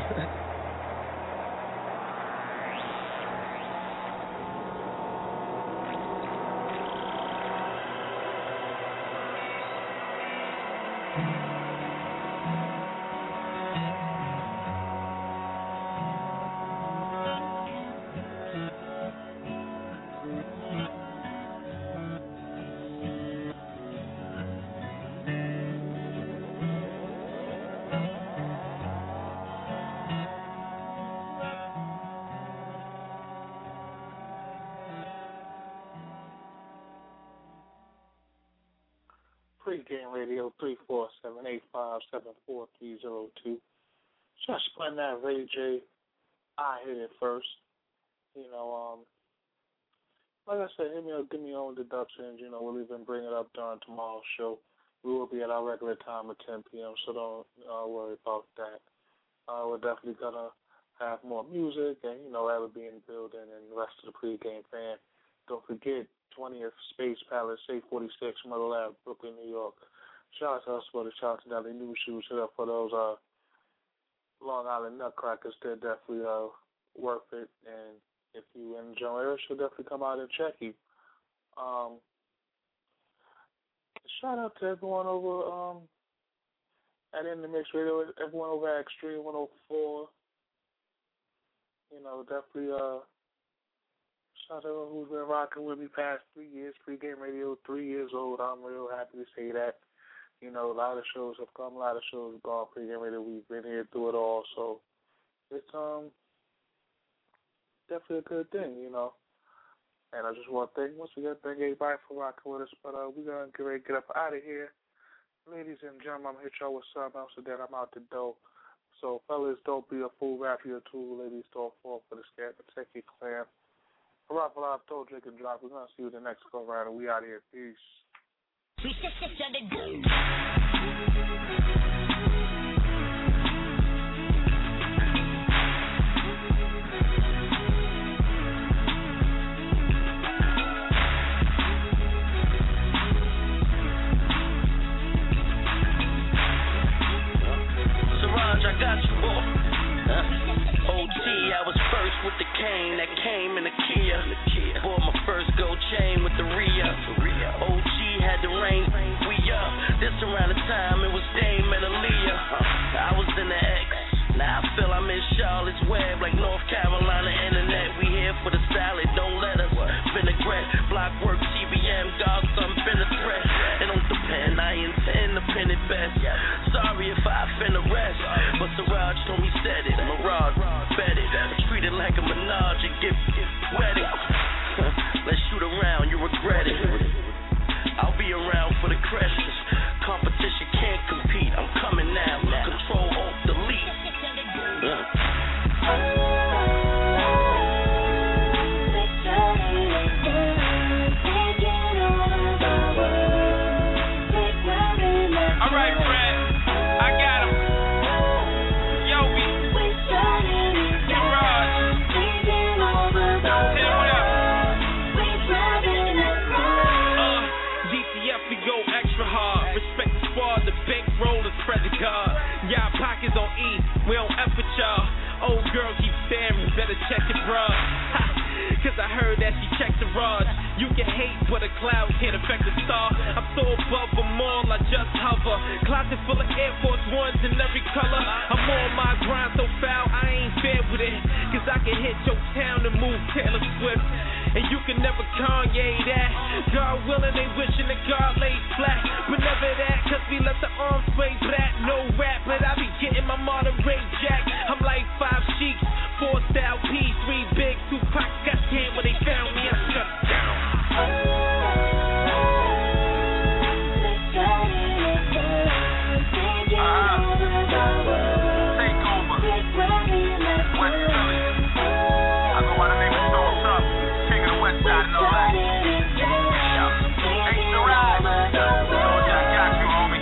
Pre-game radio 347-857-4302. Just playing that Ray J. I hit it first. You know, like I said, give me your own deductions. You know, we'll even bring it up during tomorrow's show. We will be at our regular time at 10 p.m., so don't worry about that. We're definitely going to have more music and, you know, that'll be in the building and the rest of the pre-game fan. Don't forget, 20th Space Palace, 846 Myrtle Ave, Brooklyn, New York. Shout out to us for the shout out to Deli New Shoes. Hit up for those Long Island Nutcrackers. They're definitely worth it. And if you in the general area, should definitely come out and check you. Shout out to everyone over at In The Mix Radio, everyone over at Extreme 104. You know, definitely shout out to everyone who's been rocking with me past 3 years. Pre-game radio, 3 years old. I'm real happy to say that. You know, a lot of shows have come, a lot of shows have gone. Pre-game radio, we've been here through it all. So it's definitely a good thing, you know. And I just want to thank everybody for rocking with us. But we're going to get ready to get up out of here. Ladies and gentlemen, I'm going to hit y'all with something else, and then I'm out the door. So, fellas, don't be a fool. Rap your tool. Ladies, don't fall for the scam. Protect your clan. Hurrah, hurrah, don't drink and drive. We're going to see you the next go around, and we out of here. Peace. I got you, boy. OG, I was first with the cane that came in the Kia. Bought my first gold chain with the Rhea. OG had the rain, we up. This around the time it was Dame and Aaliyah. I was in the X, now I feel I'm in Charlotte's Web, like North Carolina internet. We here for the salad, don't let us vinaigrette. Block work, TBM, dog, something been a threat. It don't depend, I intend to pin it best. Sorry if I offend the rest, but Siraj told me said it. Mirage, bet it. Treat it like a menage and get wedded. Let's shoot around, you regret it. I'll be around for the crashes. Competition can't compete, I'm coming now. Control, alt, delete. Alright, Fred, I got him. Yobi, Siraj, hit him up. DCF, we go extra hard. Respect the squad, the big roll is credit card. Y'all pockets on E, we don't F with y'all. Old girl keep staring, better check your bra. Cause I heard that she checked the rods. You can hate, but a cloud can't affect a star. I'm so above them all, I just hover. Closet full of Air Force Ones in every color. I'm on my grind so foul, I ain't fair with it. Cause I can hit your town and move Taylor Swift. And you can never Kanye that. God willing, they wishing that God laid flat. But never that, cause we let the arms sway back. No rap, but I be getting my Monterey Jack. I'm like 5 Sheiks, 4 Style P, 3 Big, 2 Pac. Goddamn, when they found me, I shut down. Take over. West Philly. I go by the name of What's Up. King of the West Side and all that. Hey, Siraj. I got you, homie.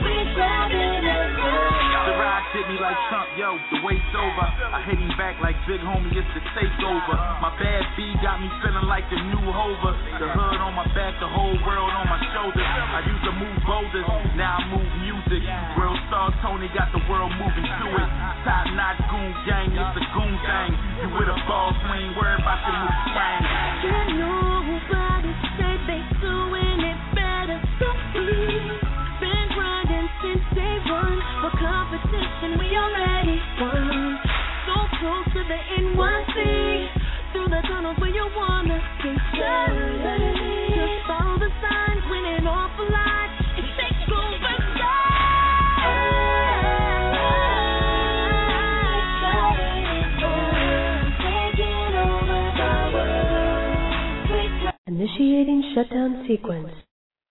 Siraj hit me like Trump, yo, the wait's over. I hit him back like big homie, it's the takeover. My bad B got me feeling like the new Hover. The hood on my back, the whole world on my shoulders. I used to move boulders, now I move music. Real star Tony got the world moving to it. Top notch goon gang, it's the goon thing. You with a boss, we ain't worried about your new swang. You know nobody say they doing it better, so we been grinding since day one. For competition we already won. So close to the NYC, through the tunnels where you wanna be. Just follow the signs, winning off a lot. It takes over Initiating shutdown sequence.